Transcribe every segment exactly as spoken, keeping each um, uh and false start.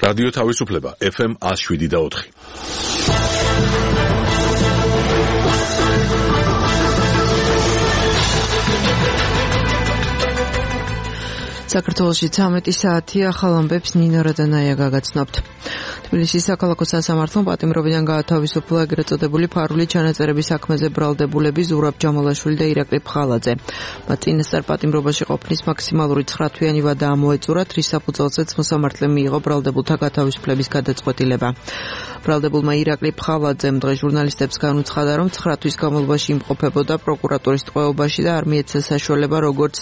რადიო თავისუფლება ეფ ემ one oh seven და four. საქართველოში ცამეტი საათია, ახალ ამბებს ნინო რადანაია გაგაცნობთ. თბილისის საქალაქო სასამართლომ პატიმრობიდან გაათავისუფლა ეგრეთ წოდებული ფარული ჩანაწერების საქმეზე ბრალდებულები ზურაბ ჯამალაშვილი და ირაკლი ფხალაძე. მათ წინასწარ პატიმრობაში ყოფნის მაქსიმალური ცხრა თვიანი ვადა ამოეწურათ, რის საფუძველზეც მოსამართლემ მიიღო ბრალდებულთა გათავისუფლების გადაწყვეტილება. ბრალდებულმა ირაკლი ფხალაძემ დღეს ჟურნალისტებს განუცხადა, რომ ცხრა თვის განმავლობაში იმყოფებოდა პროკურატურის ტყვეობაში და არ მიეცა საშუალება როგორც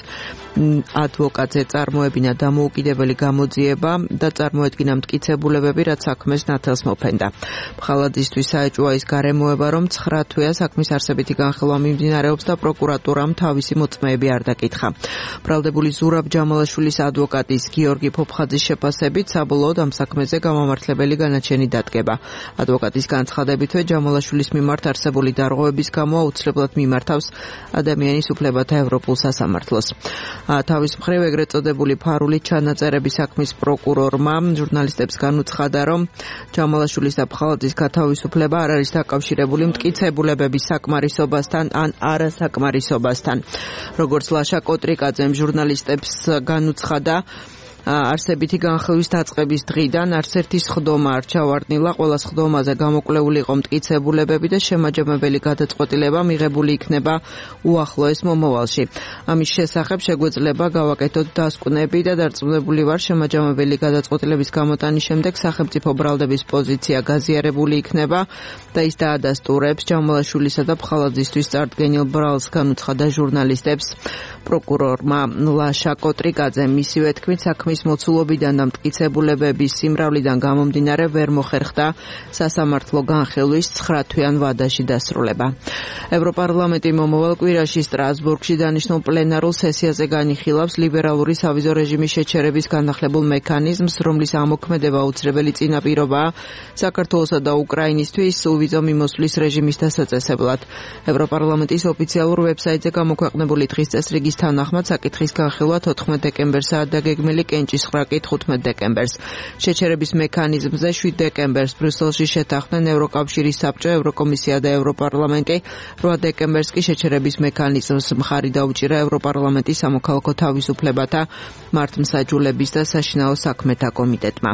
ადვოკატზე წარმოებინა დამოუკიდებელი გამოძიება და წარმოედგინა მტკიცებულებები, რაც საქმეს ნათელს მოფენდა. ფხალაძისთვის საეჭვოა ის გარემოება, რომ ცხრა თვეა საქმის არსებითი განხილვა მიმდინარეობს და პროკურატურამ თავისი მოწმეები არ დაკითხა. ბრალდებული ზურაბ ჯამალაშვილის ადვოკატის გიორგი ფოფხაძის შეფასებით საბოლოოდ ამ საქმეზე გამამართლებელი განაჩენი დადგება. ადვოკატის განცხადებითვე ჯამალაშვილის მიმართ არსებული დარღვევების გამო აუცილებლად მიმართავს ადამიანის უფლებათა ევროპულ სასამართლოს. თავის მხრივ ეგრეთ წოდებული ფარული ჩანაწერების საქმის პროკურორმა ჟურნალისტებს განუცხადა, რომ ჯამალაშვილის და ფხალაძის გათავისუფლება არ არის დაკავშირებული მტკიცებულებების საკმარისობასთან ან არასაკმარისობასთან. როგორც ლაშა კოტრიკაძემ ჟურნალისტებს განუცხადა, არსებითი განხილვის დაწყების დღიდან არც ერთი სხდომა არ ჩავარდნილა, ყველა სხდომაზე გამოკვლეული იყო მტკიცებულებები და შემაჯამებელი გადაწყვეტილება მიღებული იქნება უახლოეს მომავალში. ამის შესახებ შეგვეძლება გავაკეთოთ დასკვნები და დარწმუნებული ვარ, შემაჯამებელი გადაწყვეტილების გამოტანის შემდეგ სახელმწიფო ბრალდების პოზიცია გაზიარებული იქნება და ის დაადასტურებს ჯამალაშვილისა და ფხალაძისთვის წარდგენილ ბრალს, განუცხადა ჟურნალისტებს პროკურორმა ლაშა კოტრიკაძემ. მისივე თქმით, საქმის მოცულობიდან და მტკიცებულებების სიმრავლიდან გამომდინარე ვერ მოხერხდა სასამართლო განხილვის ცხრა თვიან ვადაში დასრულება. ევროპარლამენტი მომავალ კვირაში სტრასბურგში დანიშნულ პლენარულ სესიაზე განიხილავს ლიბერალური სავიზო რეჟიმის შეჩერების განახლებულ მექანიზმს, რომლის ამოქმედება აუცილებელი წინაპირობაა საქართველოსა და უკრაინისთვის უვიზო მიმოსვლის რეჟიმის დასაწესებლად. ევროპარლამენტის ოფიციალურ ვებსაიტზე გამოქვეყნებული დღის წესრიგის თანახმად საკითხის განხილვა თოთხმეტ დეკემბერსაა დაგეგმილი, კენჭისყრაკი თხუთმეტ დეკემბერს. შეჩერების მექანიზმზე შვიდ დეკემბერს ბრიუსელში შეთანხმდნენ ევროკავშირის საბჭო, ევროკომისია და ევროპარლამენტი. რვა დეკემბერს კი შეჩერების მექანიზმს მხარი დაუჭირა ევროპარლამენტის სამოქალაქო თავისუფლებათა, მართლმსაჯულების და საშინაო საქმეთა კომიტეტმა.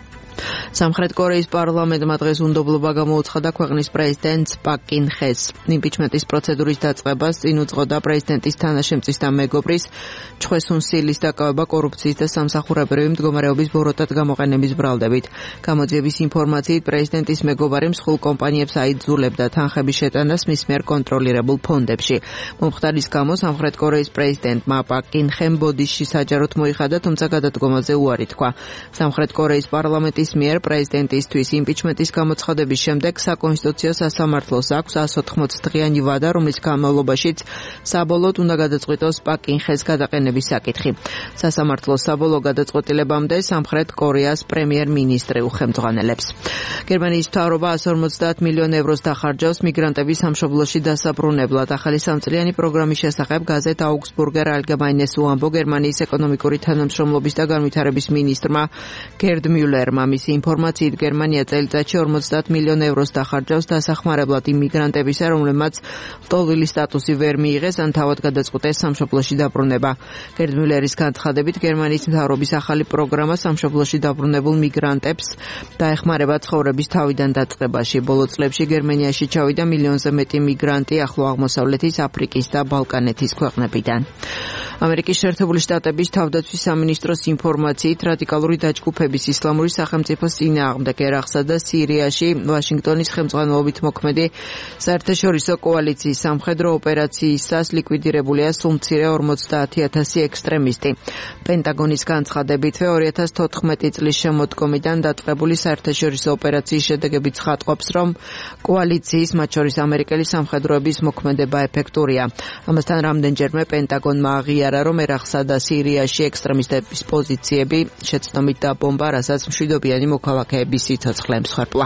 სამხრეთ კორეის პარლამენტმა დღეს უნდობლობა გამოუცხადა ქვეყნის პრეზიდენტს პაკ კინ ხეს. იმპიჩმენტის პროცედურის დაწყებას წინ უძღოდა პრეზიდენტის თანაშემწის და მეგობრის ჩხვე სუნ სილის დაკავება კორუფციის და სამსახურებრივი მდგომარეობის ბოროტად გამოყენების ბრალდებით. გამოძიების ინფორმაციით, პრეზიდენტის მეგობარი მსხვილ კომპანიებს აიძულებდა თანხების შეტანას მის მიერ კონტროლირებულ ფონდებში. მომხდარის გამო სამხრეთ კორეის პრეზიდენტმა პაკ კინ ხემ ბოდიში საჯაროდ მოიხადა, თუმცა გადადგომაზე უარი თქვა. სამხრეთ კორეის პარლამენტის მიერ პრეზიდენტისთვის იმპიჩმენტის გამოცხადების შემდეგ საკონსტიტუციო სასამართლოს აქვს one hundred eighty დღიანი ვადა, რომლის განმავლობაშიც საბოლოოდ უნდა გადაწყვიტოს პაკ კინ ხეს გადაყენების საკითხი. სასამართლოს საბოლოო გადაწყვეტილებამდე სამხრეთ კორეას პრემიერ-მინისტრი უხელმძღვანელებს. გერმანიის მთავრობა one hundred fifty მილიონ ევროს დახარჯავს მიგრანტების სამშობლოში დასაბრუნებლად. ახალი სამწლიანი პროგრამის შესახებ გაზეთ აუგსბურგერ ალგემაინეს უამბო გერმანიის ეკონომიკური თანამშრომლობის და განვითარების მინისტრმა გერდ მიულერმა. მისი ინფორმაციით, გერმანია წელიწადში ორმოცდაათ მილიონ ევროს დახარჯავს დასახმარებლად იმ მიგრანტებისა, რომლებმაც ლტოლვილი სტატუსი ვერ მიიღეს ან თავად გადაწყვიტეს სამშობლოში დაბრუნება. გერდ მიულერის განცხადებით, გერმანიის მთავრობის ახალი პროგრამა სამშობლოში დაბრუნებულ მიგრანტებს დაეხმარება ცხოვრების თავიდან დაწყებაში. ბოლო წლებში გერმანიაში ჩავიდა მილიონზე მეტი მიგრანტი ახლო აღმოსავლეთის, აფრიკის და ბალკანეთის ქვეყნებიდან. ამერიკის შეერთებული შტატების თავდაცვის სამინისტროს ინფორმაციით, რადიკალური დაჯგუფების ისლამური სახელმწიფოს წინააღმდეგ ერაყსა და სირიაში ვაშინგტონის ხელმძღვანელობით მოქმედი საერთაშორისო კოალიციის სამხედრო ოპერაციისას ლიკვიდირებულია სულ მცირე ორმოცდაათი ათასი ექსტრემისტი. პენტაგონის განცხადებითვე ორი ათას თოთხმეტი წლის შემოდგომიდან დაწყებული საერთაშორისო ოპერაციის შედეგები ცხადყოფს, რომ კოალიციის, მათ შორის ამერიკელი სამხედროების მოქმედება ეფექტურია. ამასთან რამდენჯერმე პენტაგონმა აღიარა, რომ ერაყსა და სირიაში ექსტრემისტების პოზიციები შეცდომით დაბომბა, რასაც მშვიდობიანი მოქალაქეების სიცოცხლე მსხვერპლა.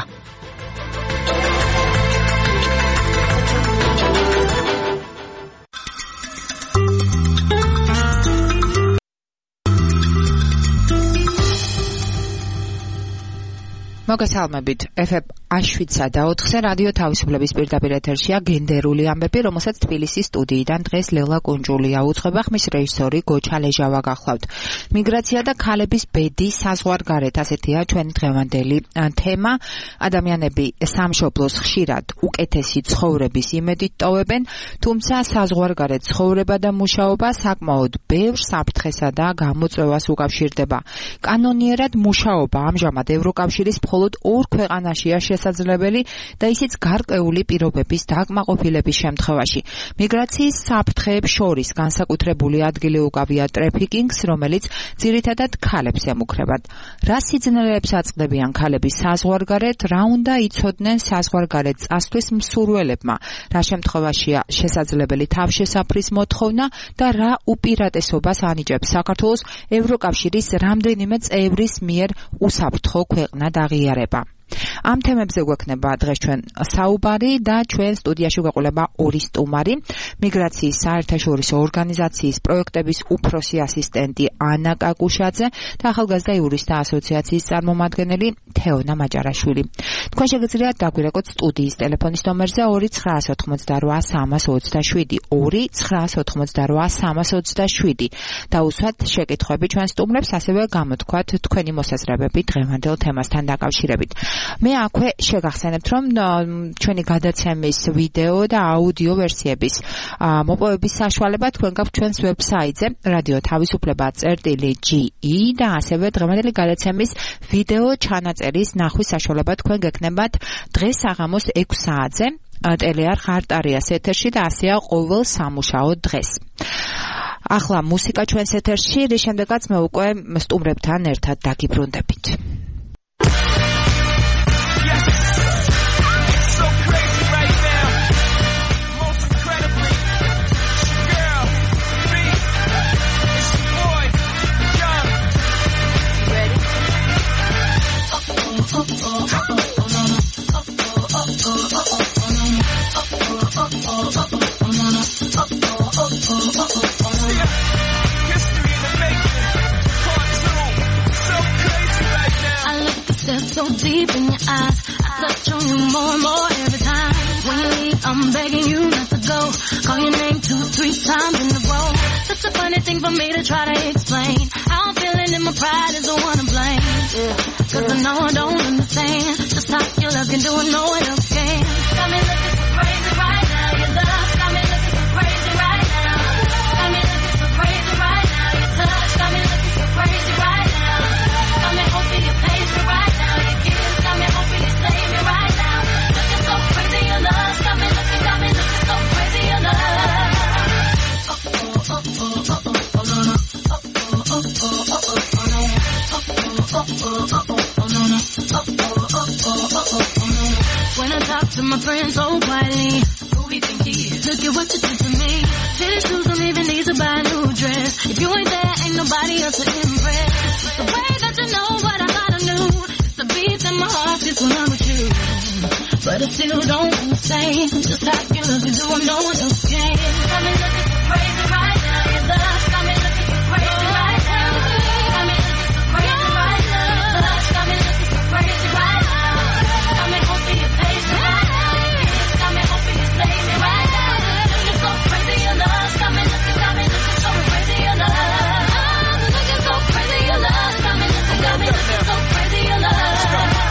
მოგესალმებით. ეფ ემ შვიდსა და ოთხზე რადიო თავისუფლების პირდაპირ ეთერშია გენდერული ამბები, რომელსაც თბილისის სტუდიიდან დღეს ლელა კუნჯულია უძღვება, ხმის რეჟისორი გოჩა ლეჟავა გახლავთ. მიგრაცია და ქალების ბედი საზღვარგარეთ, ასეთია ჩვენი დღევანდელი თემა. ადამიანები სამშობლოს ხშირად უკეთესი ცხოვრების იმედით ტოვებენ, თუმცა საზღვარგარეთ ცხოვრება და მუშაობა საკმაოდ ბევრ საფრთხესა და გამოწვევას უკავშირდება. კანონიერად მუშაობა ამჟამად ევროკავშირის მხოლოდ ორ ქვეყანაშია შესაძლებელი და ისიც გარკვეული პირობების დაკმაყოფილების შემთხვევაში. მიგრაციის საფრთხეებს შორის განსაკუთრებული ადგილი უკავია ტრეფიკინგს, რომელიც ძირითადად ქალებს ემუქრებათ. რა სიძნელეებს აწყდებიან ქალები საზღვარგარეთ, რა უნდა იცოდნენ საზღვარგარეთ წასვლის მსურველებმა, რა შემთხვევაშია შესაძლებელი თავშესაფრის მოთხოვნა და რა უპირატესობას ანიჭებს საქართველოს ევროკავშირის რამდენიმე წევრის მიერ უსაფრთხო ქვეყნად აღიარება. ამ თემებზე გვექნება დღეს ჩვენ საუბარი და ჩვენ სტუდიაში გვეყოლება ორი სტუმარი, მიგრაციის საერთაშორისო ორგანიზაციის პროექტების უფროსი ასისტენტი ანა კაკუშაძე და ახალგაზრდა იურისტთა ასოციაციის წარმომადგენელი თეონა მაჭარაშვილი. თქვენ შეგიძლიათ დაგვირეკოთ სტუდიის ტელეფონის ნომერზე ორი ცხრაას ოთხმოცდარვა სამას ოცდაშვიდი ორი ცხრაას ოთხმოცდარვა სამას ოცდაშვიდი და უსვათ შეკითხვები ჩვენ სტუმრებს, ასევე გამოთქვათ თქვენი მოსაზრებები დღევანდელ თემასთან დაკავშირებით. მე აქვე შეგახსენებთ, რომ ჩვენი გადაცემის ვიდეო და აუდიო ვერსიების მოპოვების საშუალება თქვენ გაქვთ ჩვენს ვებსაიტზე რადიო თავისუფლება წერტილი ჯი ი და ასევე დღევანდელი გადაცემის ვიდეო ჩანაწერის ნახვის საშუალება თქვენ გექნებათ დღეს საღამოს ექვს საათზე ტელეარხ არტარიას ეთერში და ასეა ყოველ სამუშაო დღეს. ახლა მუსიკა ჩვენს ეთერში, რის შემდეგაც მე უკვე სტუმრებთან ერთად დაგიბრუნდებით. So deep in your eyes, I touch on you more and more every time. When you leave, I'm begging you not to go. Call your name two, three times in a row. Such a funny thing for me to try to explain. How I'm feeling and my pride is the one to blame. Yeah, cause I know I don't understand just how your love can do it, no one else can. Got me looking so crazy right now. Your love got me looking so crazy right now. Got me looking so crazy right now. Your touch got me looking so crazy right now. Got me hoping you page me right now. Your kiss got me hoping you save me right now. Looking so crazy, your love got me looking, got me looking so crazy, your love. Oh oh oh oh oh oh oh no no. Oh oh oh oh oh oh oh no. Oh oh oh oh oh oh no no. Oh oh oh oh oh oh no. When I talk to my friends so quietly, who we think he is? Look at what you did to me. Fitted shoes don't even need to buy a new dress. If you ain't there, ain't nobody else to impress. It's the way that you know what I thought I knew. It's the beat in my heart just when I'm with you. But I still don't understand just how you look and do what no one else can. Got me looking so crazy right now. Your love got me looking so crazy right now. Got me looking so crazy right now. Your love got me looking so crazy right now. Got me hoping you page me right now. Your kiss got me hoping you save me right now. Looking so crazy, your love got me looking, got me looking so crazy, your love. Looking so crazy, your love got me looking, got me looking so crazy, your love.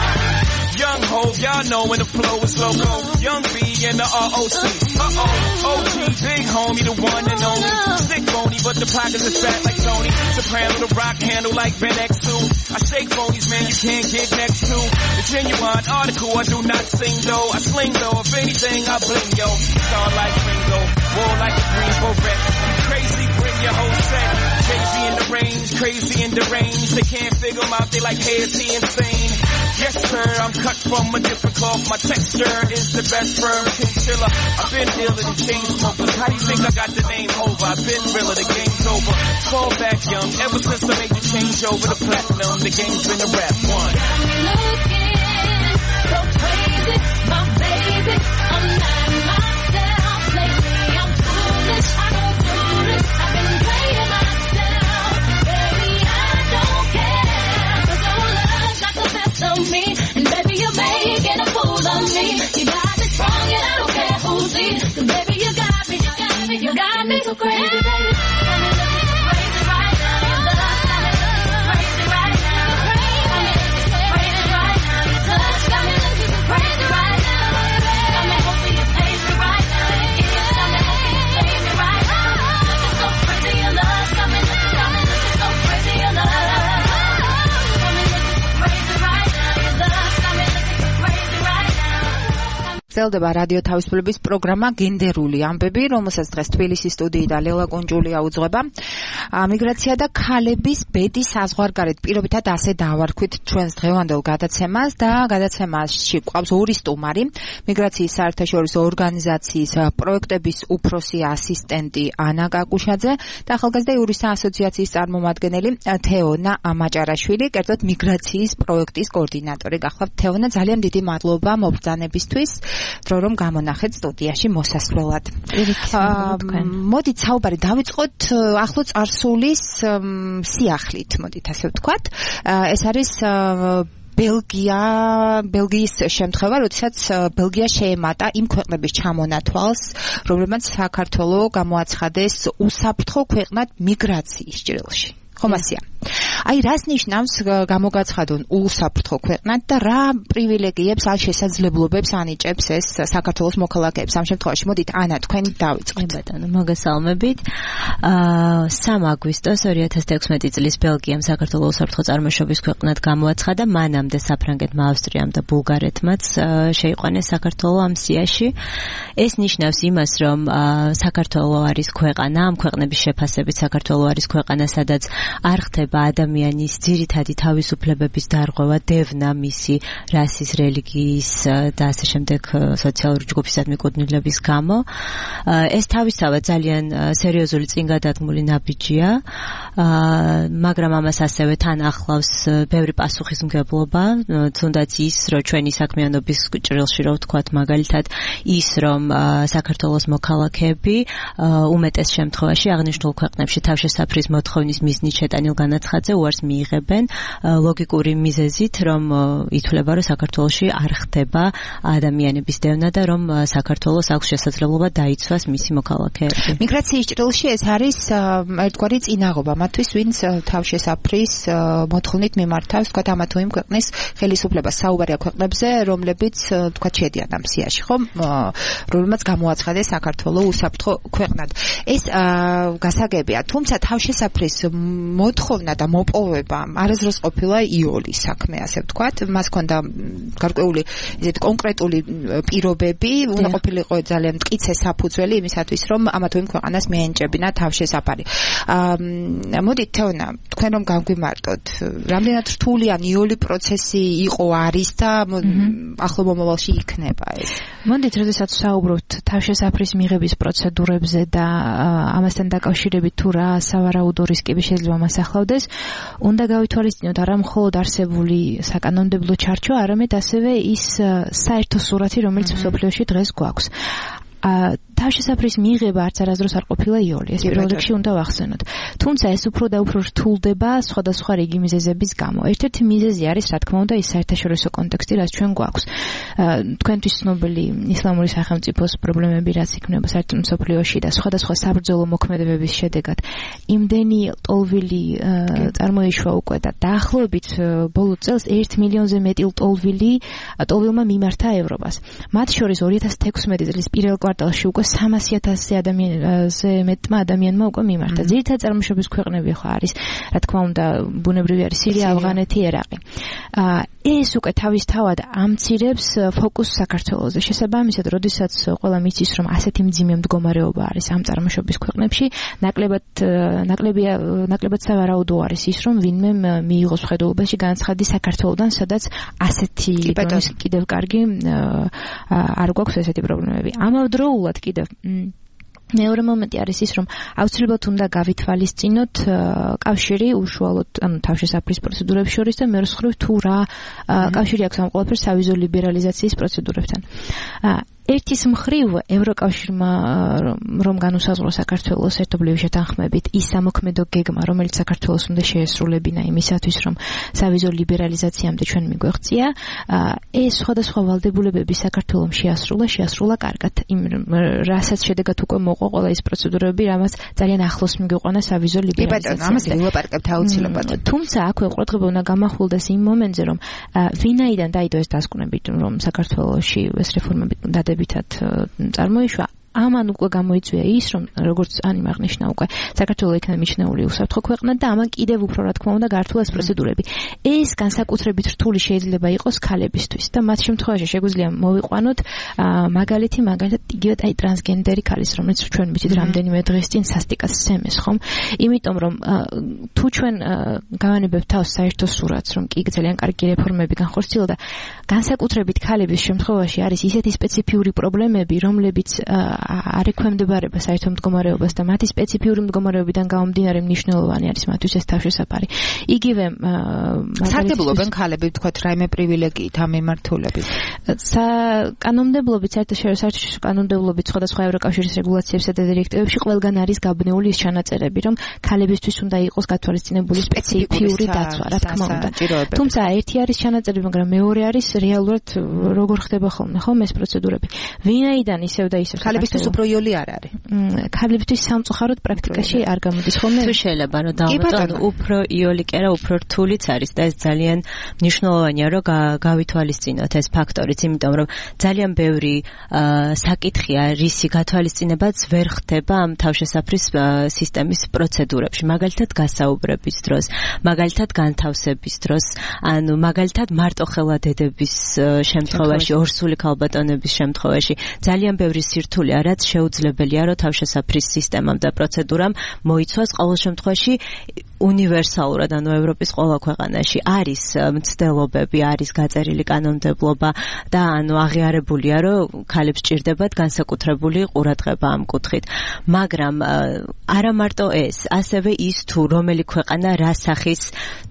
Young Hov, y'all know when the flow is loco. Young B and the R O C. Uh-oh, O G, big homie, the one and only. Sick bony, but the pockets is fat like Tony. Soprano, the rock handle like Ben X two. I shake phonies, man, you can't get next to. The genuine article, I do not sing though. I sling though, if anything, I bling yo. Star like Ringo, war like a green beret. You crazy, bring your whole set. Crazy in the range, crazy in the range. They can't figure him out, they like, hey, is he insane? Yes, sir, I'm cut from a different cloth. My texture is the best firm chinchilla. I've been dealing in chain smokers. How do you think I got the name over? I've been realer, the game's over. Fall back young, ever since I made the change over to platinum, the game's been a rap one. Got me looking so crazy, my baby. I'm not myself lately. I'm foolish, I don't do this. I've been playing myself, baby. I don't care, 'cause your love got the best of me, and გრძელდება რადიო თავისუფლების პროგრამა გენდერული ამბები, რომელსაც დღეს თბილისის სტუდიიდან ლელა კუნჯულია უძღვება. მიგრაცია და ქალების ბედის საზღვარგარეთ პირობითად ასე დავარქვით ჩვენს დღევანდელ გადაცემას და გადაცემაში გვყავს ორი სტუმარი, მიგრაციის საერთაშორისო ორგანიზაციის პროექტების უფროსი ასისტენტი ანა კაკუშაძე და ახალგაზრდა იურისტთა ასოციაციის წარმომადგენელი თეონა მაჭარაშვილი, კერძოდ მიგრაციის პროექტის კოორდინატორი გახლავთ. თეონა, ძალიან დიდი მადლობა მობრძანებისთვის, დრო რომ გამონახეთ სტუდიაში მოსასვლელად. მოდით საუბარი დავიწყოთ ახლო წარსულის სიახლით, მოდით ასე ვთქვათ. ეს არის ბელგია, ბელგიის შემთხვევა, როდესაც ბელგია შეემატა იმ ქვეყნების ჩამონათვალს, რომლებმაც საქართველო გამოაცხადეს უსაფრთხო ქვეყნად მიგრაციის ჭრილში. ხომ ასია? აი, რას ნიშნავს გამოგაცხადონ უსაფრთხო ქვეყნად და რა პრივილეგიებს ან შესაძლებლობებს ანიჭებს ეს საქართველოს მოქალაქეებს? ამ შემთხვევაში მოდით ანა, თქვენ დავიწყოთ. ბატონო, მოგესალმებით. აა სამი აგვისტოს ორი ათას თექვსმეტი წლის ბელგიამ საქართველოს უსაფრთხო წარმოშობის ქვეყნად გამოაცხადა, მანამდე საფრანგეთმა, ავსტრიამ და ბულგარეთმაც შეიყვანეს საქართველო ამ სიაში. ეს ნიშნავს იმას, რომ საქართველო არის ქვეყანა, ამ ქვეყნების შეფასებით საქართველო არის ქვეყანა, სადაც არ ხდება ადამიანის ძირითადი თავისუფლებების დარღვევა, დევნა მისი რასის, რელიგიის და ასე შემდეგ სოციალური ჯგუფისადმი კუთვნილების გამო. ეს თავისთავად ძალიან სერიოზული წინგადადგმული ნაბიჯია, მაგრამ ამას ასევე თან ახლავს ბევრი პასუხისმგებლობა, თუნდაც ის, რომ ჩვენი საქმიანობის ჭრილში, რო ვთქვათ, მაგალითად ის, რომ საქართველოს მოქალაქეები უმეტეს შემთხვევაში აღნიშნულ ქვეყნებში თავშესაფრის მოთხოვნის მიზნით შეტანილ განაცხადზე უარს მიიღებენ, ლოგიკური მიზეზით, რომ ითვლება, რომ საქართველოში არ ხდება ადამიანების დევნა და რომ საქართველოს აქვს შესაძლებლობა დაიცვას მისი მოქალაქეები. მიგრაციის ჭრილში ეს არის ერთგვარი წინაღობა მათთვის, ვინც თავშესაფრის მოთხოვნით მიმართავს, თქვათ, ამა თუ იმ ქვეყნის ხელისუფლებას. საუბარია ქვეყნებზე, რომლებიც თქვათ შედიან ამ სიაში, ხომ? რომლებმაც გამოაცხადეს საქართველოს უსაფრთხო ქვეყნად. ეს გასაგებია, თუმცა თავშესაფრის მოთხოვნა და მოპოვება არასდროს ყოფილა იოლის საქმე, ასე ვთქვათ. მას ჰქონდა გარკვეული ისეთ კონკრეტული პირობები, უნდა ყოფილიყო ძალიან მტკიცე საფუძველი იმისათვის, რომ ამა თუ იმ ქვეყანას მიენიჭებინა თავშესაფარი. მოდით, თეონა, თქვენ რომ განგვიმარტოთ, რამდენად რთული ან იოლი პროცესი იყო, არის და ახლო მომავალში იქნება ეს? მოდით, როდესაც საუბრობთ თავშესაფრის მიღების პროცედურებზე და ამასთან დაკავშირებით თუ რა სავარაუდო რისკები შეიძლება მას ახლავდეს, უნდა გავითვალისწინოთ არა მხოლოდ არსებული საკანონმდებლო ჩარჩო, არამედ ასევე ის საერთო სურათი, რომელიც მსოფლიოში დღეს გვაქვს. თავშესაფრის მიღება არც არასდროს არ ყოფილა იოლი, ეს პირველ რიგში უნდა ვახსენოთ. თუმცა ეს უფრო და უფრო რთულდება სხვადასხვა რიგი მიზეზების გამო. ერთ-ერთი მიზეზი არის, რა თქმა უნდა, ის საერთაშორისო კონტექსტი, რაც ჩვენ გვაქვს. თქვენთვის ცნობილი ისლამური სახელმწიფოს პრობლემები, რაც იქნება საერთო მსოფლიოში და სხვადასხვა საბრძოლო მოქმედებების შედეგად იმდენი ლტოლვილი წარმოიშვა უკვე და დაახლოებით ბოლო წელს ერთ მილიონზე მეტი ლტოლვილი ლტოლვილმა მიმართა ევროპას. მათ შორის ორი ათას თექვსმეტი წლის პირველ კვარტალში უკვე სამასი ათასზე ადამიანზე მეტმა ადამიანმა უკვე მიმართა. ძირითადად წარმოშობის ქვეყნები ხო არის, რა თქმა უნდა, ბუნებრივი არის სირია, ავღანეთი, ერაყი. ეს უკვე თავისთავად ამცირებს ფოკუსს საქართველოზე. შესაბამისად, როდესაც ყველა მიცის, რომ ასეთი მძიმე მდგომარეობა არის ამ წარმოშობის ქვეყნებში, ნაკლებად ნაკლებია ნაკლებად სავარაუდო არის ის, რომ ვინმე მიიღოს ხედულობაში განაცხადი საქართველოდან, სადაც ასეთი კიდევ კარგი არ გვაქვს ესეთი პრობლემები. ამავდროულად კიდევ მეორე მომენტი არის ის, რომ აუცილებლად უნდა გავითვალისწინოთ კავშირი უშუალოდ, ანუ თავშესაფრის პროცედურებს შორის და მეორე მხრივ თუ რა კავშირი აქვს ამ ყველაფერს სავიზო ლიბერალიზაციის პროცედურებთან. ერთის მხრივ ევროკავშირმა რომ განუსაზღვრო საქართველოს ერთობლივი შეთანხმებით ის სამოქმედო გეგმა, რომელიც საქართველოს უნდა შეესრულებინა იმისათვის, რომ სავიზო ლიბერალიზაციამდე ჩვენ მიგვეღწია, ეს სხვადასხვა ვალდებულებები საქართველოს შეასრულა, შეასრულა კარგად. იმ რასაც შედეგად უკვე მოყვა ყველა ის პროცედურები, რამაც ძალიან ახლოს მიგვიყვანა სავიზო ლიბერალიზაცია. ამას ვილაპარაკებთ აუცილებლად. თუმცა აქვე ყურადღება უნდა გამახვილდეს იმ მომენტზე, რომ ვინაიდან დაიდო ეს დასკვნები, რომ საქართველოში ეს რეფორმები დადებითად წარმოიშვა, ამან უკვე გამოიწვია ის, რომ როგორც ანიმ აღნიშნა უკვე საქართველოს იქნება მიჩნეული უსაფრთხო ქვეყნად და ამან კიდევ უფრო რა თქმა უნდა გართულა პროცედურები. ეს განსაკუთრებით რთული შეიძლება იყოს ქალებისთვის და მათ შემთხვევაში შეგვიძლია მოვიყვანოთ მაგალითი მაგალითად იგივე აი ტრანსგენდერი ქალის, რომელიც ჩვენ ვიცით რამდენიმე დღის წინ სასტიკას სცემეს, ხომ? იმიტომ რომ თუ ჩვენ გავანებებთ თავს საერთო სურათს, რომ კი ძალიან კარგი რეფორმები განხორციელდა და განსაკუთრებით ქალების შემთხვევაში არის ისეთი სპეციფიური პრობლემები, რომლებიც არ ექვემდებარება საერთო მდგომარეობას და მათი სპეციფიური მდგომარეობიდან გამომდინარე მნიშვნელოვანი არის მათთვის ეს თავშესაფარი. იგივე სარგებლობენ ქალები თქვათ რაიმე პრივილეგიით ამ მიმართულებით. კანონმდებლობით საერთაშორისო კანონმდებლობით სხვადასხვა ევროკავშირის რეგულაციებსა და დირექტივებში ყველგან არის გაბნეული ის ჩანაწერები, რომ ქალებისთვის უნდა იყოს გათვალისწინებული სპეციფიური დაცვა, რა თქმა უნდა. თუმცა ერთი არის ჩანაწერები, მაგრამ მეორე არის რეალურად როგორ ხდება ხოლმე, ხომ ეს პროცედურები. ვინაიდან ისევ და ისევ ქალებისთვის უფრო იოლი არ არის. ქალებისთვის სამწუხაროდ პრაქტიკაში არ გამოდის ხოლმე. თუ შეიძლება რომ დავუმატო, უფრო იოლი კი არა, უფრო რთულიც არის და ეს ძალიან მნიშვნელოვანია, რომ გავითვალისწინოთ ეს ფაქტორიც, იმიტომ რომ ძალიან ბევრი საკითხია, რისი გათვალისწინებაც ვერ ხდება ამ თავშესაფრის სისტემის პროცედურებში, მაგალითად გასაუბრების დროს, მაგალითად განთავსების დროს, ანუ მაგალითად მარტოხელადედების შემთხვევაში, ორსული ქალბატონების შემთხვევაში ძალიან ბევრი სირთულეა, რაც შეუძლებელია, რომ თავშესაფრის სისტემამ და პროცედურამ მოიცვას ყოველ შემთხვევაში უნივერსალურად, ანუ ევროპის ყველა ქვეყანაში არის მცდელობები, არის გაწერილი კანონმდებლობა და ანუ აღიარებულია, რომ ქალებს ჭირდებათ განსაკუთრებული ყურადღება ამ კუთხით. მაგრამ არა მარტო ეს, ასევე ის თუ რომელი ქვეყანა რა სახის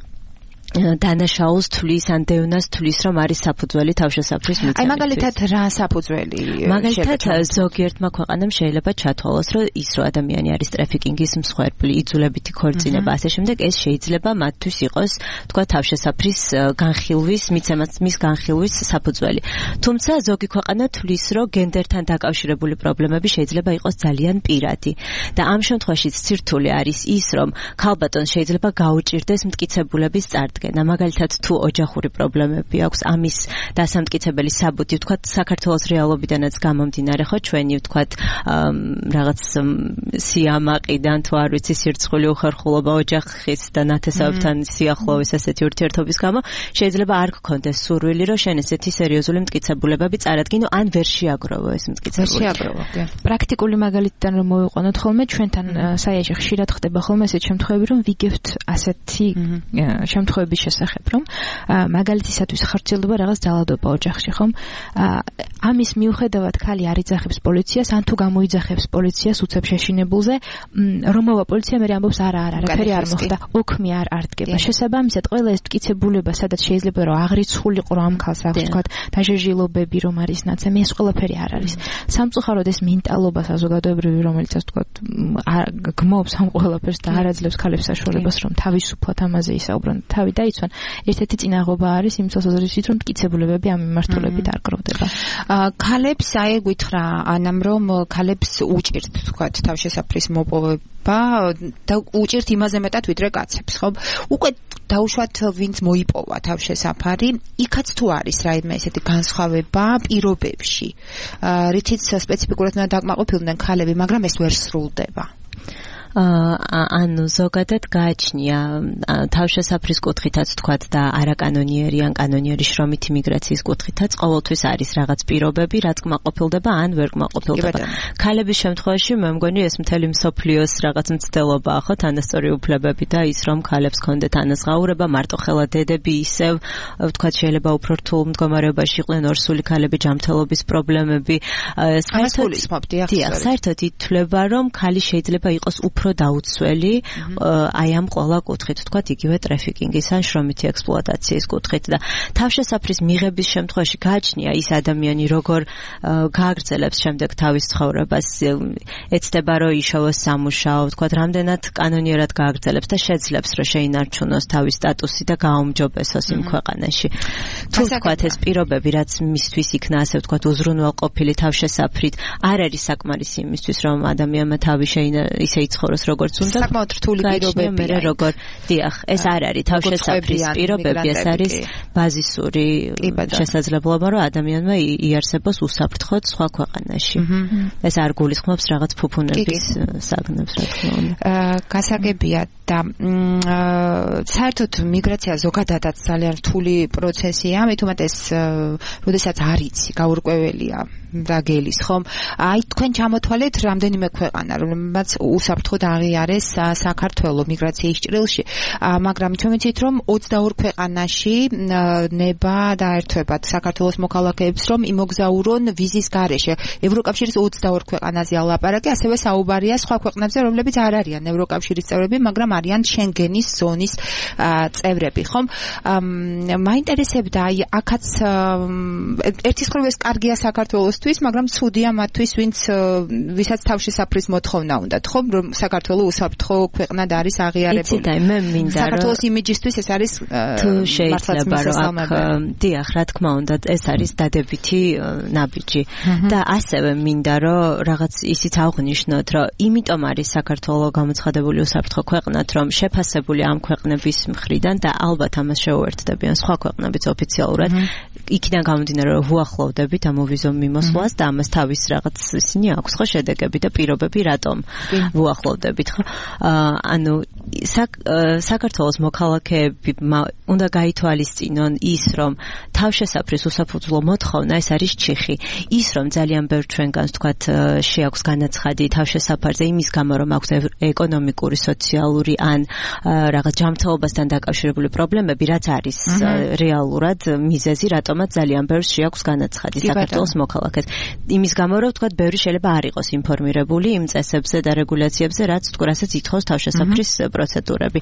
დანაშაულს თulis ან დევნას თulis, რომ არის საფუძველი თავშესაფრის მიცემისთვის. აი მაგალითად რა საფუძველი? მაგალითად ზოგიერთმა ქვეყანამ შეიძლება ჩათვალოს, რომ ის რომ ადამიანი არის ტრაფიკინგის მსხვერპლი, იძულებითი ქორწინება, ასე შემდეგ, ეს შეიძლება მათთვის იყოს, თქვა თავშესაფრის განხილვის, მიცემას მის განხილვის საფუძველი. თუმცა ზოგი ქვეყანა თulis, რომ გენდერთან დაკავშირებული პრობლემები შეიძლება იყოს ძალიან პირადი. და ამ შემთხვევაში სირთულე არის ის, რომ ქალბატონს შეიძლება გაუჭირდეს მტკიცებულების წარდგენა. მაგალითად თუ ოჯახური პრობლემები აქვს, ამის დასამტკიცებელი საბუთი, ვთქვათ, საქართველოს რეალობიდანაც გამომდინარე, ხო, ჩვენი ვთქვათ, რაღაც სიამაყიდან თუ არ ვიცი, სირცხული უხერხულობა ოჯახის და ნათესავებთან სიახლოვის ასეთი ურთიერთობის გამო, შეიძლება არ გქონდეს სურვილი, რომ შენ ესეთი სერიოზული მტკიცებულებები წარადგინო, ან ვერ შეაგროვო ეს მტკიცებულება. შეაგროვო, კი. პრაქტიკული მაგალითიდან რომ მოვიყვანოთ ხოლმე, ჩვენთან საერთოდ ხშირად ხდება ხოლმე ესეთი შემთხვევები, რომ ვიგებთ ასეთი შემთხვევები შესახებ, რომ მაგალითისათვის ხარჯელდება რაღაც ძალადობა ოჯახში, ხომ? ამის მიუხედავად ქალი არ იძახებს პოლიციას, ან თუ გამოიძახებს პოლიციას უცებ შეშინებულზე, რომ მოვა პოლიცია მე ამბობს არა, არა, არაფერი არ მოხდა, ოქმი არ არდგება. შესაბამისად, ყველა ეს მტკიცებულება, სადაც შეიძლება რომ აღრიცხულიყო რომ ამ ქალს აქვს, თქვათ, დაჟეჟილობები რომ არის ნაცემი, ეს ყველაფერი არ არის. სამწუხაროდ ეს მენტალობა საზოგადოებრივი, რომელიც ასე თქვათ, გმობს ამ ყველაფერს და არ აძლევს ქალებს საშუალებას, რომ თავისუფლად ამაზე ისაუბრონ, თავი დაიცვან. ერთ-ერთი წინაღობა არის იმ თვალსაზრისით, რომ მტკიცებულებები ამ მიმართულებით არ გროვდება. ქალებს აი გითხრა ანამ, რომ ქალებს უჭირთ, თქვათ, თავშესაფრის მოპოვება და უჭირთ იმაზე მეტად ვიდრე კაცებს, ხო? უკვე დაუშვათ ვინც მოიპოვა თავშესაფარი, იქაც თუ არის რაიმე ესეთი განსხვავება პირობებში, რითიც სპეციფიკურად უნდა დაკმაყოფილდნენ ქალები, მაგრამ ეს ვერ სრულდება. ანუ ზოგადად გააჩნია თავშესაფრის კუთხითაც თქვათ და არაკანონიერი ან კანონიერი შრომითი მიგრაციის კუთხითაც ყოველთვის არის რაღაც პირობები, რაც კმაყოფილდება ან ვერ კმაყოფილდება. ქალების შემთხვევაში მე მგონი ეს მთელი მსოფლიოს რაღაც მცდელობაა, ხო, თანასწორი უფლებები და ის რომ ქალებს კონდეთ ანაზღაურება, მარტოხელა დედები ისევ ვთქვათ შეიძლება უფრო რთულ მდგომარეობაში იყვნენ ორსული ქალები, ჯანმრთელობის პრობლემები. საერთოდ ითვლება რომ ქალი შეიძლება იყოს უფრო დაუცველი აი ამ ყველა კუთხით, თქვათ, იგივე ტრაფიკინგის ან შრომითი ექსპლუატაციის კუთხით და თავშესაფრის მიღების შემთხვევაში გააჩნია ის ადამიანი როგორ გააგრძელებს შემდეგ თავის ცხოვრებას, ეცდება რომ იშოვოს სამუშაო, თქვათ, რამდენად კანონიერად გააგრძელებს და შეძლებს რომ შეინარჩუნოს თავის სტატუსი და გააუმჯობესოს იმ ქვეყანაში. თუ თქვათ ეს პირობები, რაც მისთვის იქნა ასე ვთქვათ უზრუნველყოფილი თავშესაფრით, არ არის საკმარისი იმისთვის რომ ადამიანმა თავი შეინარჩუნოს ისე იცხოვროს გაიმგზავროს როგორც უნდა. საკმაოდ რთული პირობებია. როგორ დიახ, ეს არ არის თავშესაფრის პირობები, ეს არის ბაზისური შესაძლებლობა, რომ ადამიანმა იარსებოს უსაფრთხოდ სხვა ქვეყანაში. ეს არ გულისხმობს რაღაც ფუფუნების საგნებს, რა თქმა უნდა. გასაგებია და საერთოდ მიგრაცია ზოგადადაც ძალიან რთული პროცესია, მით უმეტეს როდესაც არ იცი, გაურკვეველია და გელის, ხომ? აი თქვენ ჩამოთვალეთ რამდენიმე ქვეყანა, რომელმაც უსაფრთხოდ აღიარეს საქართველოს მიგრაციის ჭრილში, მაგრამ ჩვენ ვიცით, რომ ოცდაორ ქვეყანაში ნება დაერთვებათ საქართველოს მოქალაქეებს, რომ იმოგზაურონ ვიზის გარეშე. ევროკავშირის ოცდაორ ქვეყანაზე ალაპარაკი, ასევე საუბარია სხვა ქვეყნებზე, რომლებიც არ არიან ევროკავშირის წევრები, მაგრამ არიან შენგენის ზონის წევრები, ხომ? მაინტერესებდა, აი აქაც ერთის მხრივ ეს კარგია საქართველოს მაგრამ ცუდია მათთვის, ვინც ვისაც თავშესაფრის მოთხოვნა უნდათ, ხო? რომ საქართველოს უსაფრთხო ქვეყნად არის აღიარებული. იცით, აი მე მინდა რომ საქართველოს იმიჯისთვის ეს არის შეიძლება რომ აქ დიახ, რა თქმა უნდა, ეს არის დადებითი ნაბიჯი და ასევე მინდა რომ რაღაც ისიც აღნიშნოთ, რომ იმიტომ არის საქართველოს გამოცხადებული უსაფრთხო ქვეყნად, რომ შეფასებული ამ ქვეყნების მხრიდან და ალბათ ამას შეუერთდებიან სხვა ქვეყნებიც ოფიციალურად, იქიდან გამომდინარე რომ ვუახლოვდებით ამ ვიზო მიმოსვლას და ამას თავის რაღაც ისინი აქვს ხო შედეგები და პირობები რატომ ვუახლოვდებით ხო ანუ საქართველოს მოქალაქეები უნდა გაითვალისწინონ ის რომ თავშესაფრის უსაფუძვლო მოთხოვნა ეს არის ჩიხი ის რომ ძალიან ბევრ ჩვენგანს თქვათ შეაქვს განაცხადი თავშესაფარზე იმის გამო რომ აქვს ეკონომიკური სოციალური ან რაღაც ჯანმრთელობასთან დაკავშირებული პრობლემები რაც არის რეალურად მიზეზი რატომაც ძალიან ბევრს შეაქვს განაცხადი საქართველოს მოქალაქეს იმის გამო რომ თქვათ ბევრი შეიძლება არ იყოს ინფორმირებული იმ წესებზე და რეგულაციებზე რაც თქვა რასაც ითხოვს თავშესაფრის პროცედურები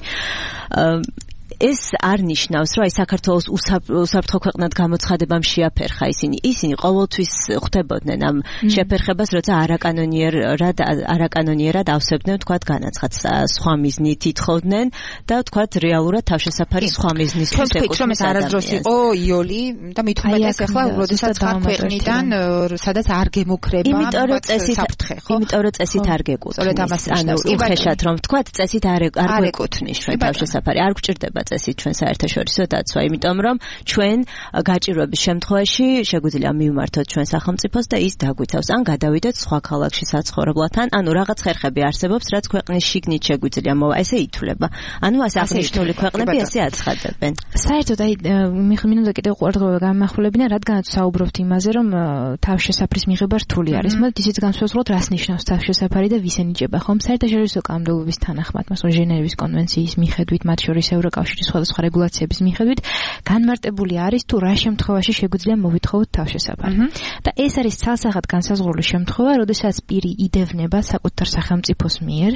ეს არ ნიშნავს, რომ აი საქართველოს უსაფრთხო ქვეყნად გამოცხადებამ შეაფერხა ისინი. ისინი ყოველთვის ხვდებოდნენ ამ შეაფერხებას, როცა არაკანონიერად არაკანონიერად ავსებდნენ, თქვათ, განაცხადს სხვა მიზნით ითხოვდნენ და თქვათ, რეალურად თავშესაფარის სხვა მიზნისთვის ეკუთვნის. რომ ეს არასდროს იყო იოლი და მით უმეტეს ახლა, როდესაც ხარ ქვეყნიდან, სადაც არ გემუქრება საფრთხე, ხო? იმიტომ რომ წესით არ გეკუთვნის. ანუ უხეშად რომ თქვათ, წესით არ არ გეკუთვნის ჩვენ თავშესაფარი, არ გვჭირდება წესით ჩვენ საერთაშორისო დაცვა, იმიტომ რომ ჩვენ გაჭირვების შემთხვევაში შეგვიძლია მივმართოთ ჩვენ სახელმწიფოს და ის დაგვიცავს, ან გადავიდეთ სხვა ქალაქში საცხოვრებლად, ანუ რაღაც ხერხები არსებობს, რაც ქვეყნის შიგნით შეგვიძლია მოვა, ესე ითვლება. ანუ ასე აღნიშნული ქვეყნები ესე აცხადებენ. საერთოდ აი მინდა კიდევ ყურადღება გამახვილებინა, რადგანაც საუბრობთ იმაზე, რომ თავშესაფრის მიღება რთული არის, მოდი ისიც განსაზღვრო, რას ნიშნავს თავშესაფარი და ვის ენიჭება, ხომ? საერთაშორისო კანონმდებლობის თანახმად, მასწავლე ჟენევის კონვენციის მიხედვით, მათ შორის ევროკავშირის სხვადასხვა რეგულაციების მიხედვით განმარტებული არის თუ რა შემთხვევაში შეგვიძლია მოვითხოვოთ თავშესაფარი. და ეს არის ცალსახად განსაზღვრული შემთხვევა, როდესაც პირი იდევნება საკუთარ სახელმწიფოს მიერ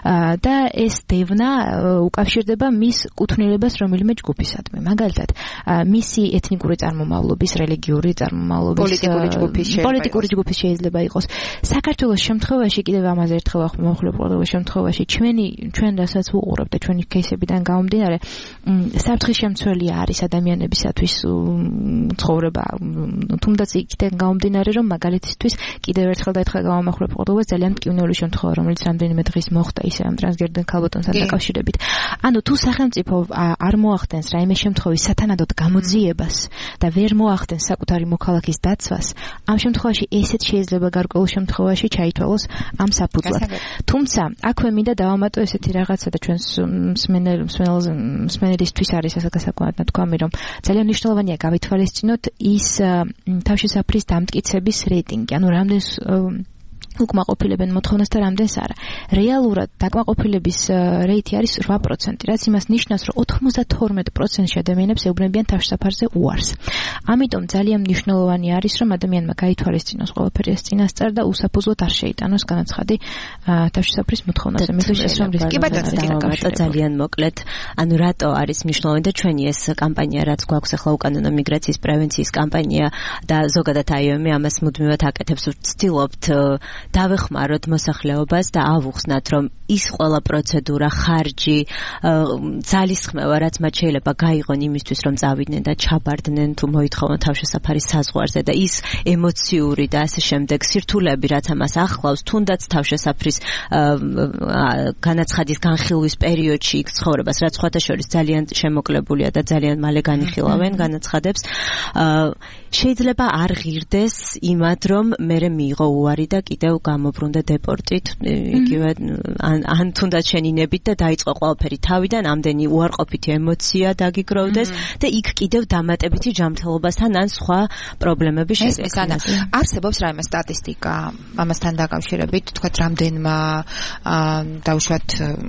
და ეს დევნა უკავშირდება მის კუთვნილებას რომელიმე ჯგუფისადმი. მაგალითად, მისი ეთნიკური წარმომავლობის, რელიგიური წარმომავლობის, პოლიტიკური ჯგუფის პოლიტიკური ჯგუფის შეიძლება იყოს. საქართველოს შემთხვევაში კიდევ ამაზე ერთხელ ახმოვხილებ ყოველ შემთხვევაში ჩვენი ჩვენ რასაც ვუყურებთ და ჩვენი кейსებიდან გამომდინარე საფრთხის შემცველი არის ადამიანებისათვის ცხოვრება თუმცა იქიდან გამომდინარე რომ მაგალითისთვის კიდევ ერთხელ და ერთხელ გამომახვილებ ყოველდღიურად ძალიან მტკივნეული შემთხვევა რომელიც რამდენიმე დღის მოხდა ისე ამ ტრანსგერდენ ქალბატონთან დაკავშირებით ანუ თუ სახელმწიფო არ მოახდენს რაიმე შემთხვევის სათანადოდ გამოძიებას და ვერ მოახდენს საკუთარი მოქალაქის დაცვას ამ შემთხვევაში ესეც შეიძლება გარკვეულ შემთხვევაში ჩაითვალოს ამ საფუძვლად თუმცა აქვე მინდა დავამატო ესეთი რაღაცა და ჩვენს მსმენელს მსმენელისთვის არის ასე გასაკუთრებით თქვამი რომ ძალიან მნიშვნელოვანია გავითვალისწინოთ ის თავშესაფრის დამტკიცების რეიტინგი ანუ რამდენს უკმაყოფილებენ მოთხოვნას და რამდენს არა. რეალურად დაკმაყოფილების რეიტი არის ორი პროცენტი, რაც იმას ნიშნავს, რომ ოთხმოცდათორმეტ პროცენტში ადამიანებს ეუბნებიან თავშესაფარზე უარს. ამიტომ ძალიან მნიშვნელოვანი არის, რომ ადამიანმა გაითვალისწინოს ყველაფერი ეს წინასწარ და უსაფუძვლოდ არ შეიტანოს განაცხადი თავშესაფრის მოთხოვნაზე. მისთვის ეს რომ რისკი ბატონო ძალიან მოკლედ, ანუ რატო არის მნიშვნელოვანი და ჩვენი ეს კამპანია, რაც გვაქვს ახლა უკანონო მიგრაციის პრევენციის კამპანია და ზოგადად აიო-ემი ამას მუდმივად აკეთებს, ვცდილობთ დავეხმაროთ მოსახლეობას და ავუხსნათ, რომ ის ყველა პროცედურა, ხარჯი, ძალისხმევა, რაც მათ შეიძლება გაიღონ იმისთვის, რომ წავიდნენ და ჩაბარდნენ თუ მოითხოვონ თავშესაფარის საზღვარზე და ის ემოციური და ასე შემდეგ სირთულეები, რაც ამას ახლავს, თუნდაც თავშესაფრის განაცხადის განხილვის პერიოდში იქ ცხოვრებას, რაც სხვათა შორის ძალიან შემოკლებულია და ძალიან მალე განიხილავენ განაცხადებს, შეიძლება არ ღირდეს იმად, რომ მერე მიიღო უარი და კიდევ გამობრუნდა დეპორტით, იგივე ან ან თუნდაც შენინებით და დაიწყო ყველაფერი თავიდან, ამდენი უარყოფითი ემოცია დაგიგროვდეს და იქ კიდევ დამატებითი ჯანმრთელობასთან ან სხვა პრობლემები შეექმნა. არსებობს რაიმე სტატისტიკა ამასთან დაკავშირებით, თქვათ რამდენმა დაუშვათ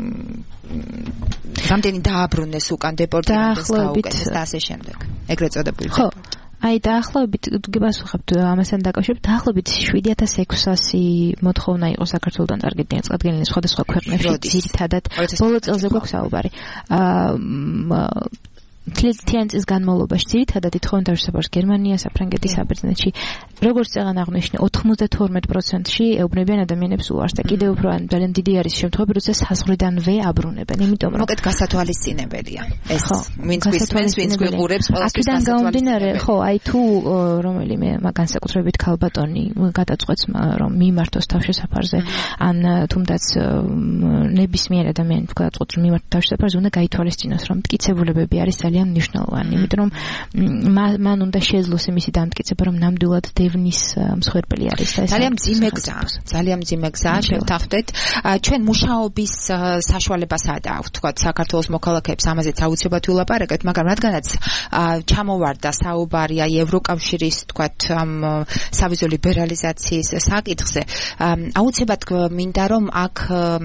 რამდენი დააბრუნეს უკან დეპორტირებდეს გაუკეთეს და ასე შემდეგ. ეგრეთ წოდებული დეპორტი. აი დაახლოებით გიბასუხებთ ამასთან დაკავშირებით დაახლოებით შვიდი ათას ექვსასი მოთხოვნა იყო საქართველოსთან წარგედნენ წარგედნენ სხვადასხვა ქვეყნებში ძირითადად ბოლო წელზე გვაქვს საუბარი აა თლიანი წლის განმავლობაში ძირითადად ითხოვენ თავშესაფარს გერმანია, საფრანგეთი, საბერძნეთში. როგორც წეგან აღნიშნე, ოთხმოცდათორმეტ პროცენტში ეუბნებიან ადამიანებს უარს და კიდევ უფრო ძალიან დიდი არის შემთხვევები, როცა საზღვრიდანვე აბრუნებენ. იმიტომ რომ მოკეთ გასათვალისწინებელია. ეს ვინც გვისმენს, ვინც გვიყურებს, ყველასთვის გასათვალისწინებელია. ხო, აი თუ რომელიმე განსაკუთრებით ქალბატონი გადაწყვეტს რომ მიმართოს თავშესაფარზე, ან თუნდაც ნებისმიერ ადამიანს გადაწყვეტს რომ მიმართოს თავშესაფარზე, უნდა გაითვალისწინოს რომ მტკიცებულებები არის ძალიან მნიშვნელოვანი, იმიტომ რომ მან უნდა შეძლოს იმისი დამტკიცება, რომ ნამდვილად დევნის მსხვერპელი არის და ეს ძალიან მძიმე გზაა, ძალიან მძიმე გზაა, შევთანხმდეთ. ჩვენ მუშაობის საშუალებასაც აქვს, თქვათ, საქართველოს მოქალაქეებს ამაზეც აუცილებლად ვილაპარაკეთ, მაგრამ რადგანაც ჩამოვარდა საუბარი აი ევროკავშირის, თქვათ, სავიზო ლიბერალიზაციის საკითხზე, აუცილებლად მინდა რომ აქ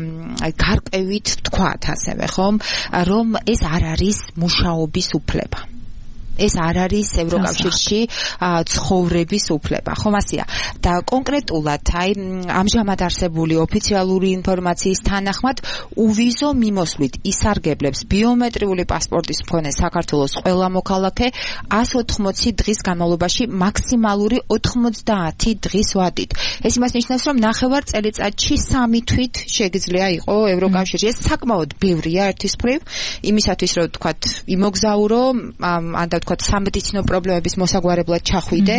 აი გარკვევით თქვათ ასევე, ხომ, რომ ეს არ არის მუშაობის უფლება. ეს არ არის ევროკავშირში ცხოვრების უფლება. ხომ ასეა. და კონკრეტულად აი ამჟამად არსებული ოფიციალური ინფორმაციის თანახმად უვიზო მიმოსვლით ისარგებლებს ბიომეტრიული პასპორტის მქონე საქართველოს ყველა მოქალაქე εκατს ოთხმოცი დღის განმავლობაში მაქსიმალური ოცდაათი დღის ვადით. ეს იმას ნიშნავს, რომ ნახევარ წელიწადში სამი თვით შეგიძლია იყო ევროკავშირში. ეს საკმაოდ ბევრია ერთის მხრივ, იმისათვის რომ თქვათ იმოგზაურო, ან და თქვათ სამედიცინო პრობლემების მოსაგვარებლად ჩახვიდე,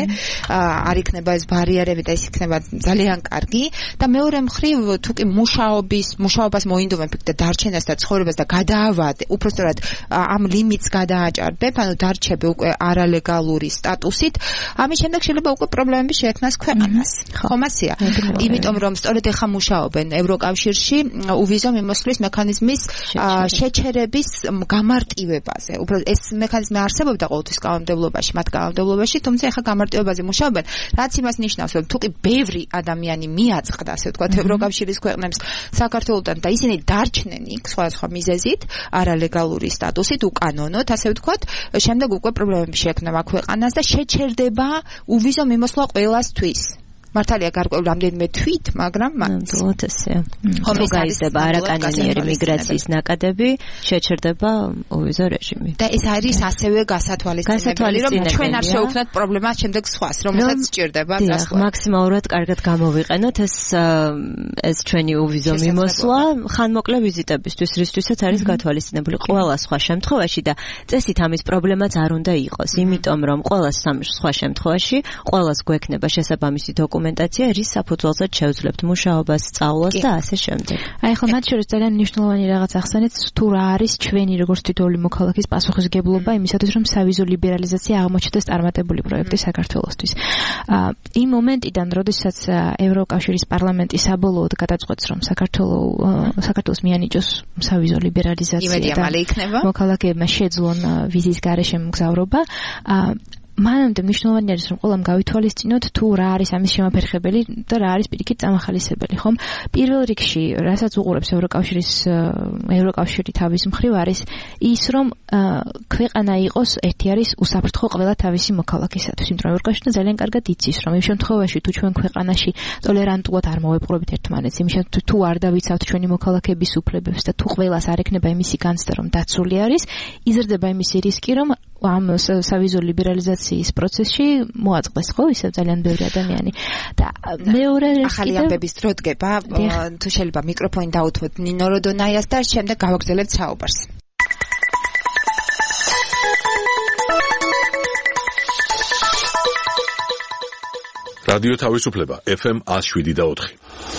არ იქნება ეს ბარიერები და ეს იქნება ძალიან კარგი და მეორე მხრივ თუ კი მუშაობის მუშაობას მოინდომებ და დარჩენას და ცხოვრებას და გადაავადე, უпростоრად ამ ლიმიტს გადააჭარბებ, ანუ დარჩები უკვე არალეგალური სტატუსით, ამის შემდეგ შეიძლება უკვე პრობლემები შეექმნას ქვეყანას. ხომ ასეა? იმიტომ რომ სწორედ ეხა მუშაობენ ევროკავშირში უვიზო მიმოსვლის მექანიზმის შეჩერების გამარტივებაზე. უბრალოდ ეს მექანიზმი არსებობდა ყოველთვის კანონმდებლობაში, მათ კანონმდებლობაში, თუმცა ეხა გამარტივებაზე მუშაობენ, რაც იმას ნიშნავს, რომ თუკი ბევრი ადამიანი მიაწყდა, ასე ვთქვათ, ევროკავშირის ქვეყნებს საქართველოსთან და ისინი დარჩნენ იქ სხვადასხვა მიზეზით, არალეგალური სტატუსით, უკანონოდ, ასე ვთქვათ, შემდეგ უკვე პრობლემები შეექმნება ქვეყანას და შეჩერდება უვიზო მიმოსვლა ყველასთვის. მართალია გარკვეულ რამდენიმე თვით, მაგრამ ნამდვილად ესეა. ხომ გაიზრდება არაკანონიერი მიგრაციის ნაკადები, შეჩერდება უვიზო რეჟიმი. და ეს არის ასევე გასათვალისწინებელი, რომ ჩვენ არ შევქმნათ პრობლემას შემდეგ სხვას, რომელსაც სჭირდება წასვლა. მაქსიმალურად კარგად გამოვიყენოთ ეს ეს ჩვენი უვიზო მიმოსვლა ხანმოკლე ვიზიტებისთვის, რისთვისაც არის გათვალისწინებული ყველა სხვა შემთხვევაში და წესით ამის პრობლემაც არ უნდა იყოს, იმიტომ რომ ყველა სხვა შემთხვევაში ყველას გვექნება შესაბამისი დოკუმენტი დოკუმენტაცია, რის საფუძველზეც შევძლებთ მუშაობას, სწავლას და ასე შემდეგ. აი ხო მათ შორის ძალიან მნიშვნელოვანი რაღაც ახსენეთ, თუ რა არის ჩვენი როგორც თითოეული მოქალაქის პასუხისგებლობა იმისათვის, რომ სავიზო ლიბერალიზაცია აღმოჩნდეს წარმატებული პროექტი საქართველოსთვის. იმ მომენტიდან, როდესაც ევროკავშირის პარლამენტი საბოლოოდ გადაწყვეტს, რომ საქართველოს საქართველოს მიანიჭოს სავიზო ლიბერალიზაცია და მოქალაქეებმა შეძლონ ვიზის გარეშე მგზავრობა, მანამდე მნიშვნელოვანი არის რომ ყველამ გავითვალისწინოთ თუ რა არის ამის შემაფერხებელი და რა არის პირიქით წამახალისებელი, ხომ? პირველ რიგში, რასაც უყურებს ევროკავშირის ევროკავშირი თავის მხრივ არის ის რომ ქვეყანა იყოს ერთი არის უსაფრთხო ყველა თავისი მოქალაქისათვის, იმიტომ რომ ევროკავშირი ძალიან კარგად იცის რომ იმ შემთხვევაში თუ ჩვენ ქვეყანაში ტოლერანტულად არ მოვეპყრობთ ერთმანეთს, იმ შემთხვევაში თუ არ დავიცავთ ჩვენი მოქალაქეების უფლებებს და თუ ყველას არ ექნება იმისი განცდა რომ დაცული არის, იზრდება იმისი რისკი რომ ამ სავიზო ლიბერალიზაციის პროცესში მოაწყდეს ხო ისე ძალიან ბევრი ადამიანი და მეორე ახალი ამბების დრო დგება თუ შეიძლება მიკროფონი დაუთმოთ ნინო როდონაიას და შემდეგ გავაგრძელებთ საუბარს. რადიო თავისუფლება ეფ ემ one oh seven და four.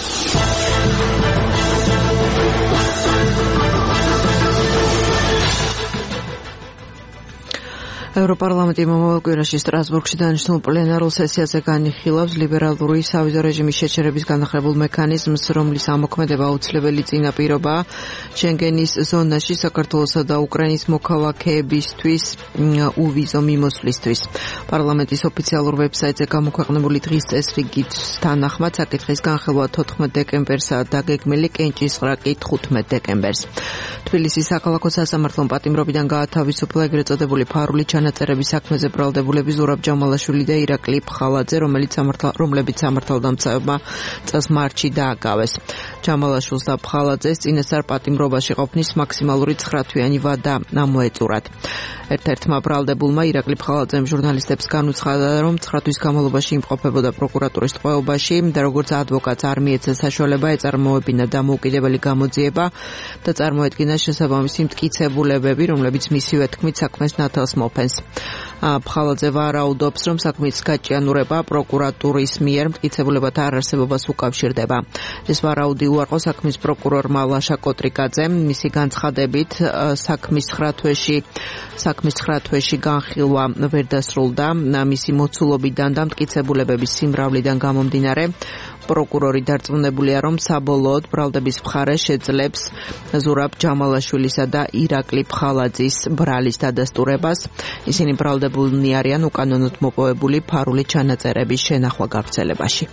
ევროპარლამენტი მომავალ კვირაში სტრასბურგში დანიშნულ პლენარულ სესიაზე განიხილავს ლიბერალური სავიზო რეჟიმის შეჩერების განახლებულ მექანიზმს, რომლის ამოქმედება აუცილებელი წინაპირობაა შენგენის ზონაში საქართველოსა და უკრაინის მოქალაქეებისთვის uvizო მიმოსვლისთვის. პარლამენტის ოფიციალურ ვებსაიტზე გამოქვეყნებული დღის წესრიგით თანახმად საკითხის განხილვა თოთხმეტ დეკემბერსაა დაგეგმილი, კენჭისყრა კი თხუთმეტ დეკემბერს. თბილისის საქალაქო სასამართლომ პატიმრობიდან გაათავისუფლა ეგრეთ წოდებული ფარული ჩანაწერების საქმეზე ბრალდებულები ზურაბ ჯამალაშვილი და ირაკლი ფხალაძე, რომელიც რომლებიც სამართალდამცავებმა წელს მარტში დააკავეს. ჯამალაშვილს და ფხალაძეს წინასწარ პატიმრობაში ყოფნის მაქსიმალური ცხრათვიანი ვადა ამოეწურათ. ერთ-ერთმა ბრალდებულმა ირაკლი ფხალაძემ ჟურნალისტებს განუცხადა, რომ ცხრათვის განმავლობაში იმყოფებოდა პროკურატურის ტყვეობაში და როგორც ადვოკატს არ მიეცა საშუალება ეწარმოებინა დამოუკიდებელი გამოძიება და წარმოედგინა შესაბამისი მტკიცებულებები, რომლებიც მისივე თქმით საქმეს ნათელს მოფენს. ფხალაძე ვარაუდობს, რომ საქმის გაჭიანურება პროკურატურის მიერ მტკიცებულებათა არარსებობას უკავშირდება. ეს ვარაუდი უარყო საქმის პროკურორმა ლაშა კოტრიკაძემ, მისი განცხადებით საქმის ცხრათვეში საქმის ცხრათვეში განხილვა ვერ დასრულდა მისი მოცულობიდან და მტკიცებულებების სიმრავლიდან გამომდინარე. პროკურორი დარწმუნებულია, რომ საბოლოოდ ბრალდების მხარე შეძლებს ზურაბ ჯამალაშვილისა და ირაკლი ფხალაძის ბრალის დადასტურებას. ისინი ბრალდებულნი არიან უკანონოდ მოპოვებული ფარული ჩანაწერების შენახვა გავრცელებაში.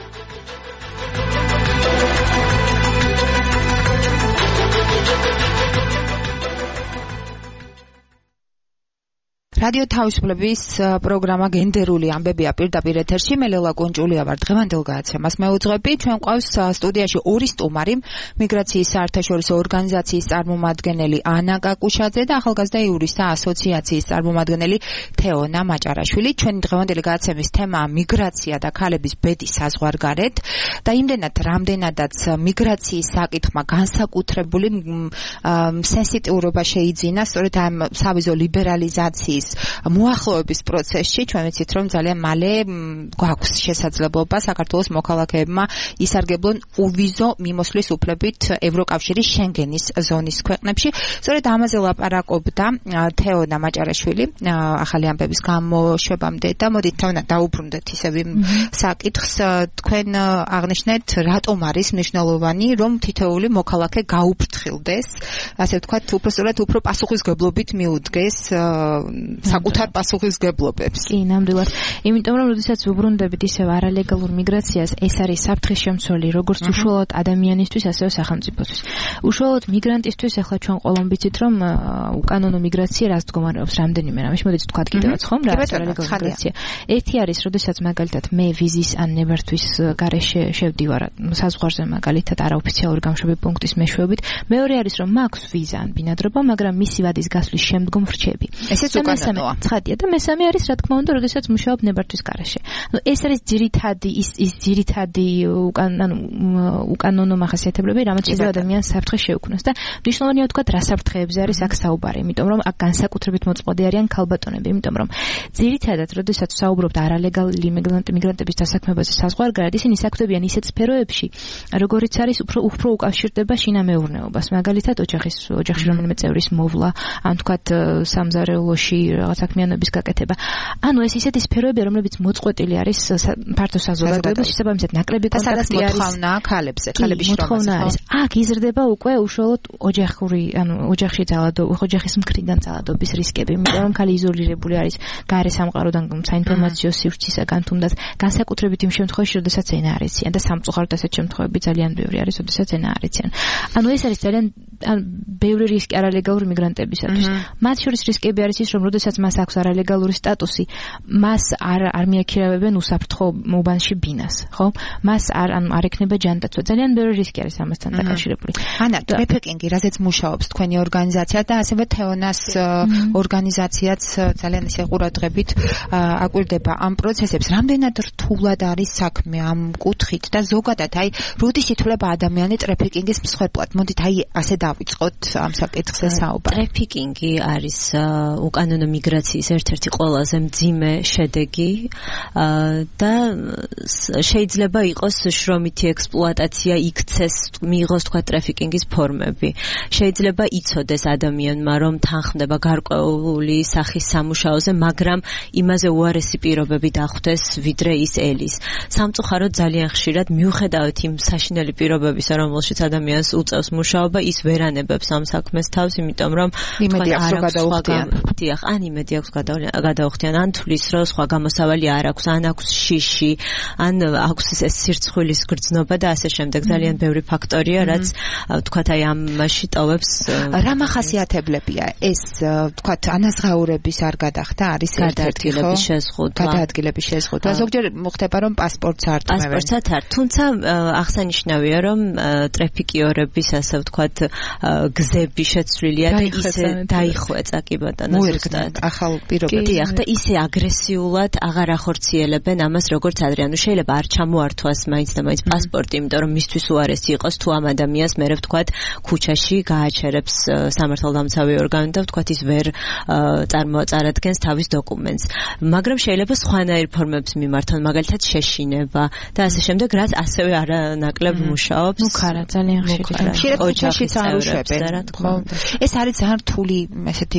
რადიო თავისუფლების პროგრამა გენდერული ამბებია პირდაპირ ეთერში. მე ლელა კონჭულია ვარ. დღევანდელ გადაცემას მეუძღვები. ჩვენ ყავს სტუდიაში ორი სტუმარი, მიგრაციის საერთაშორისო ორგანიზაციის წარმომადგენელი ანა კაკუშაძე და ახალგაზრდა იურისტთა ასოციაციის წარმომადგენელი თეონა მაჭარაშვილი. ჩვენი დღევანდელი გადაცემის თემაა მიგრაცია და ქალების ბედი საზღვარგარეთ და იმდენად რამდენადაც მიგრაციის საკითხმა განსაკუთრებული სენსიტიურობა შეიძინა სწორედ ამ სავიზო ლიბერალიზაციის მოახლოების პროცესში. ჩვენ ვიცით, რომ ძალიან მალე გვაქვს შესაძლებლობა საქართველოს მოქალაქეებმა ისარგებლონ uvizო მიმოსვლის უფლებით ევროკავშირის შენგენის ზონის ქვეყნებში. სწორედ ამაზე ლაპარაკობდა თეონა მაჭარაშვილი ახალი ამბების გამოშვებამდე და მოდით თეონა დაუბრუნდეთ ისევ იმ საკითხს. თქვენ აღნიშნეთ, რატომ არის მნიშვნელოვანი, რომ თითოეული მოქალაქე გაუფრთხილდეს, ასე ვთქვათ, უბრალოდ უფრო პასუხისგებლობით მიუდგეს საკუთარ პასუხისგებლობებს. კი, ნამდვილად. იმიტომ რომ როდესაც ვუბრუნდებით ისევ არალეგალურ მიგრაციას, ეს არის საფრთხის შემცველი როგორც უშუალოდ ადამიანისთვის, ასევე სახელმწიფოსთვის. უშუალოდ მიგრანტისთვის ახლა ჩვენ ყველამ ვიცით, რომ უკანონო მიგრაცია რას მდგომარეობს რამდენიმე რამეში. მოდით ვთქვათ კიდევაც ხომ, რა არის არალეგალური მიგრაცია. ერთი არის, როდესაც მაგალითად მე ვიზის ან ნებართვის გარეშე შევდივარ საზღვარზე მაგალითად არაოფიციალური გამშვები პუნქტის მეშვეობით. მეორე არის, რომ მაქვს ვიზა ან ბინადრობა, მაგრამ მისი ვადის გასვლის შემდგომ ვრჩები. ესეც უკანონოა. ცხადია და მესამე არის, რა თქმა უნდა, როდესაც მუშაობ ნებართვის გარეშე. ნუ ეს არის ძირითადი ის ის ძირითადი ანუ უკანონო მახასიათებლები, რამაც შეიძლება ადამიანს საფრთხე შეუქმნას და მნიშვნელოვანია ვთქვათ, რა საფრთხეებზე არის აქ საუბარი, იმიტომ რომ აქ განსაკუთრებით მოწყობილ არიან ქალბატონები, იმიტომ რომ ძირითადად, როდესაც ვსაუბრობთ არალეგალური მიგრანტების დასაქმებაზე საზღვარგარეთ, ისინი საქმდებიან ისეთ სფეროებში, როგორიც არის უფრო უფრო უკავშირდება შინამეურნეობას, მაგალითად ოჯახის ოჯახში რომელიმე წევრის მოვლა, ან ვთქვათ სამზარეულოში რაღაც საქმიანობის გაკეთება. ანუ ეს ისეთი სფეროებია, რომლებიც მოწყვეტილი არის ფართო საზოგადოებაში, შესაბამისად ნაკლები კონტაქტი არის. მოთხოვნა ქალებზე, ქალების შრომაზე არის. აქ იზრდება უკვე უშუალოდ ოჯახური, ანუ ოჯახში ძალადობა, ოჯახის მხრიდან ძალადობის რისკები, იმიტომ რომ ქალი იზოლირებული არის გარე სამყაროდან, საინფორმაციო სივრცისაგან, თუნდაც განსაკუთრებით იმ შემთხვევაში, როდესაც ენა არ იციან და სამწუხაროდ ასეთ შემთხვევები ძალიან ბევრი არის, როდესაც ენა არ იციან. ანუ ეს არის ძალიან ან ბევრი რისკი არალეგალური მიგრანტებისათვის. მათ შორის რისკები არის ის, რომ როდესაც მას აქვს არალეგალური სტატუსი, მას არ არ მიაქირავებენ უსაფრთხო უბანში ბინას, ხო? მას არ ან არ ექნება ჯანდაცვა. ძალიან ბევრი რისკი არის ამასთან დაკავშირებული. ანა, ტრაფიკინგი, რაზეც მუშაობს თქვენი ორგანიზაცია და ასევე თეონას ორგანიზაციაც ძალიან ისე ყურადღებით აკვირდება ამ პროცესებს. რამდენად რთულად არის საქმე ამ კუთხით და ზოგადად აი როდის ითვლება ადამიანი ტრაფიკინგის მსხვერპლად? მოდით აი ასე დავიწყოთ ამ საკითხზე საუბარი. ტრაფიკინგი არის უკანონო მიგრაციის ერთ-ერთი ყველაზე მძიმე შედეგი და შეიძლება იყოს შრომითი ექსპლუატაცია, იქცეს, მიიღოს თქვა ტრაფიკინგის ფორმები. შეიძლება იცოდეს ადამიანმა, რომ თანხმდება გარკვეული სახის სამუშაოზე, მაგრამ იმაზე უარესი პირობები დახვდეს, ვიდრე ის ელის. სამწუხაროდ ძალიან ხშირად მიუხედავად იმ საშინელი პირობებისა, რომელშიც ადამიანს უწევს მუშაობა, ის ვერ ანებებს ამ საქმეს თავს, იმიტომ რომ იმედი აქვს რომ გადაუხდიან. დიახ, ან იმედი აქვს გადაუხდიან, ან თulis რომ სხვა გამოსავალი არ აქვს, ან აქვს შიში, ან აქვს ეს სირცხვილის გრძნობა და ასე შემდეგ. ძალიან ბევრი ფაქტორია, რაც თქვათ აი ამაში ტოვებს. რა მახასიათებლებია ეს თქვათ ანაზღაურების არ გადახდა არის ერთ-ერთი გადაადგილების შეზღუდვა. გადაადგილების შეზღუდვა. ზოგჯერ მოხდება რომ პასპორტს არ ტმევენ. პასპორტსაც არ. თუმცა აღსანიშნავია რომ ტრაფიკიორების ასე ვთქვათ გზები შეცვლილია და ისე დაიხვეწა კი ბატონო ზუსტად. ახალ პირობებში. დიახ და ისე აგრესიულად აღარ ახორციელებენ ამას როგორც ადრე. ანუ შეიძლება არ ჩამოართვას მაინც და მაინც პასპორტი, იმიტომ რომ მისთვის უარესი იყოს თუ ამ ადამიანს მე ვთქვათ ქუჩაში გააჩერებს სამართალდამცავი ორგანო და ვთქვათ ის ვერ წარმოაწარადგენს თავის დოკუმენტს. მაგრამ შეიძლება სხვანაირ ფორმებს მიმართონ, მაგალითად შეშინება და ასე შემდეგ, რაც ასევე არანაკლებ მუშაობს. მუქარა ძალიან ხშირად. ხშირად ქუჩაშიც არ უშვებენ. ხო. ეს არის ძალიან რთული, ესეთი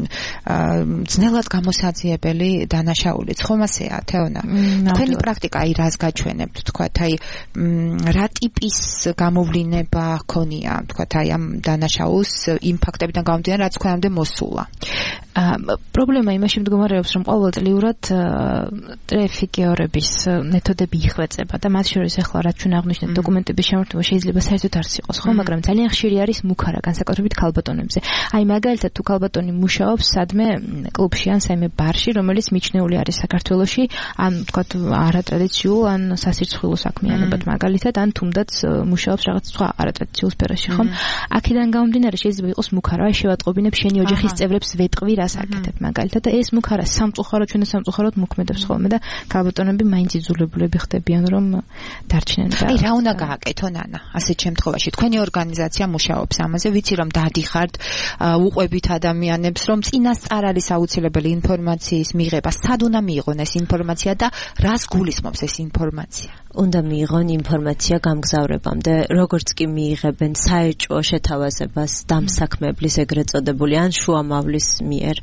ძნელად გამოსაძიებელი დანაშაულიც, ხომ ასეა, თეონა? თქვენი პრაქტიკა აი რას გაჩვენებთ, თქვათ აი რა ტიპის გამოვლენა ჰქონია, თქვათ აი ამ დანაშაულს იმ ფაქტებიდან გამომდინარე, რაც თქვენამდე მოსულა. პრობლემა იმაში მდგომარეობს, რომ ყოველწლიურად ტრაფიკიორების მეთოდები იხვეწება და მათ შორის ახლა რაც ჩვენ აღნიშნეთ დოკუმენტების შემართება შეიძლება საერთოდ არც იყოს, ხო, მაგრამ ძალიან ხშირი არის მუქარა, განსაკუთრებით ქალბატონებზე. აი მაგალითად თუ ქალბატონი მუშაობს სადმე კლუბში ან საიმე ბარში, რომელიც მიჩნეული არის საქართველოში, ან თქვათ არატრადიციულ, ან სასირცხვილო საქმიანობად მაგალითად, ან თუნდაც მუშაობს რაღაც სხვა არატრადიციულ სფეროში, ხო? აქედან გამომდინარე შეიძლება იყოს მუქარა, აი შევატყობინებ შენი ოჯახის წევრებს ვეტყვი რას აკეთებ მაგალითად და ეს მუქარა სამწუხაროდ ჩვენ სამწუხაროდ მოქმედებს ხოლმე და ქალბატონები მაინც იძულებულები ხდებიან რომ დარჩნენ და აი რა უნდა გააკეთონ ანა ასეთ შემთხვევაში თქვენი ორგანიზაცია მუშაობს ამაზე ვიცი რომ დადიხართ უყვებით ადამიანებს რომ წინასწარ არის აუცილებელი ინფორმაციის მიღება სად უნდა მიიღონ ეს ინფორმაცია და რას გულისხმობს ეს ინფორმაცია უნდა მიიღონ ინფორმაცია გამგზავრებამდე, როგორც კი მიიღებენ საეჭვო შეთავაზებას დამსაქმებლის ეგრეთ წოდებული ან შუამავლის მიერ